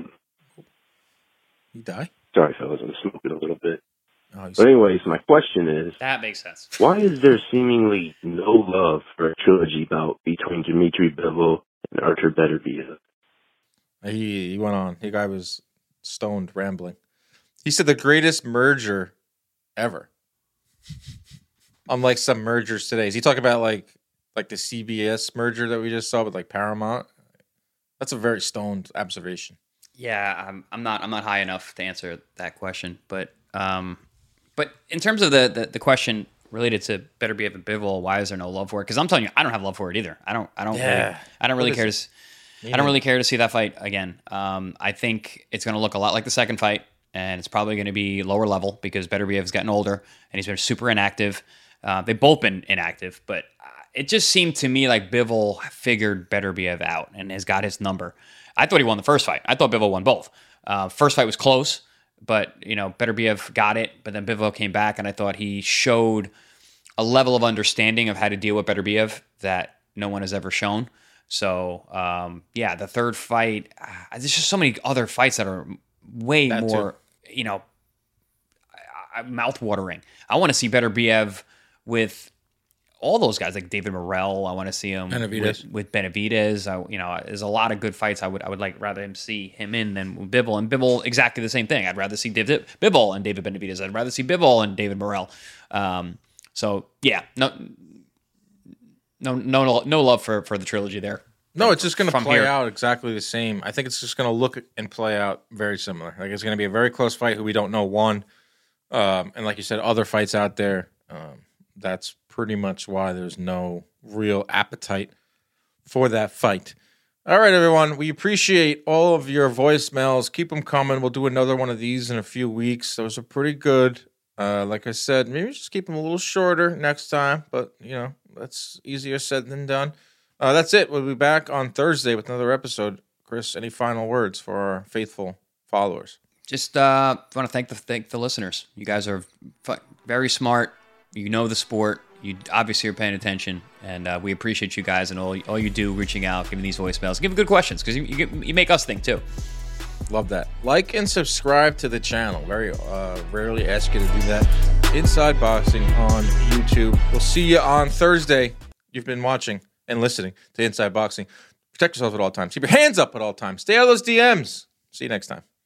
A: You die?
J: Sorry, fellas, I'm smoking a little bit.
A: Oh,
J: but anyways, my question is,
B: that makes sense.
J: Why is there seemingly no love for a trilogy bout between Dmitry Bivol and Artur Beterbiev?
A: He, he went on. The guy was stoned, rambling. He said the greatest merger ever. Unlike some mergers today. Is he talking about like like the C B S merger that we just saw with like Paramount? That's a very stoned observation.
B: Yeah, I'm, I'm not I'm not high enough to answer that question, but um, but in terms of the, the, the question related to Beterbiev and Bivol, why is there no love for it? Because I'm telling you, I don't have love for it either. I don't I don't
A: Yeah.
B: really, I don't really
A: What
B: care to
A: is-
B: s- I don't really care to see that fight again. Um, I think it's going to look a lot like the second fight, and it's probably going to be lower level because Beterbiev's gotten older and he's been super inactive. Uh, they've both been inactive, but uh, it just seemed to me like Bivol figured Beterbiev out and has got his number. I thought he won the first fight. I thought Bivol won both. Uh, first fight was close, but you know Beterbiev got it. But then Bivol came back, and I thought he showed a level of understanding of how to deal with Beterbiev that no one has ever shown. So um, yeah, the third fight. Uh, there's just so many other fights that are way
A: That
B: more, you know, uh, mouth-watering. I want to see Beterbiev with all those guys like David Morrell. I want to see him
A: Benavidez.
B: with, with Benavidez. I, you know, there's a lot of good fights. I would I would like rather him see him in than with Bivol. And Bivol exactly the same thing. I'd rather see David Bivol and David Benavidez. I'd rather see Bivol and David Morrell. Um, so yeah, no, no, no, no love for for the trilogy there.
A: No, it's just going to
B: From
A: play
B: here.
A: out exactly the same. I think it's just going to look and play out very similar. Like it's going to be a very close fight who we don't know won. Um, and like you said, other fights out there. Um, that's pretty much why there's no real appetite for that fight. All right, everyone. We appreciate all of your voicemails. Keep them coming. We'll do another one of these in a few weeks. Those are pretty good. Uh, like I said, maybe just keep them a little shorter next time. But, you know, that's easier said than done. Uh, that's it. We'll be back on Thursday with another episode. Chris, any final words for our faithful followers?
B: Just uh, want to thank the thank the listeners. You guys are fu- very smart. You know the sport. You obviously are paying attention, and uh, we appreciate you guys and all all you do, reaching out, giving these voicemails, giving good questions because you, you get- you make us think too.
A: Love that. Like and subscribe to the channel. Very uh, rarely ask you to do that. Inside Boxing on YouTube. We'll see you on Thursday. You've been watching and listening to Inside Boxing. Protect yourself at all times. Keep your hands up at all times. Stay out of those D Ms. See you next time.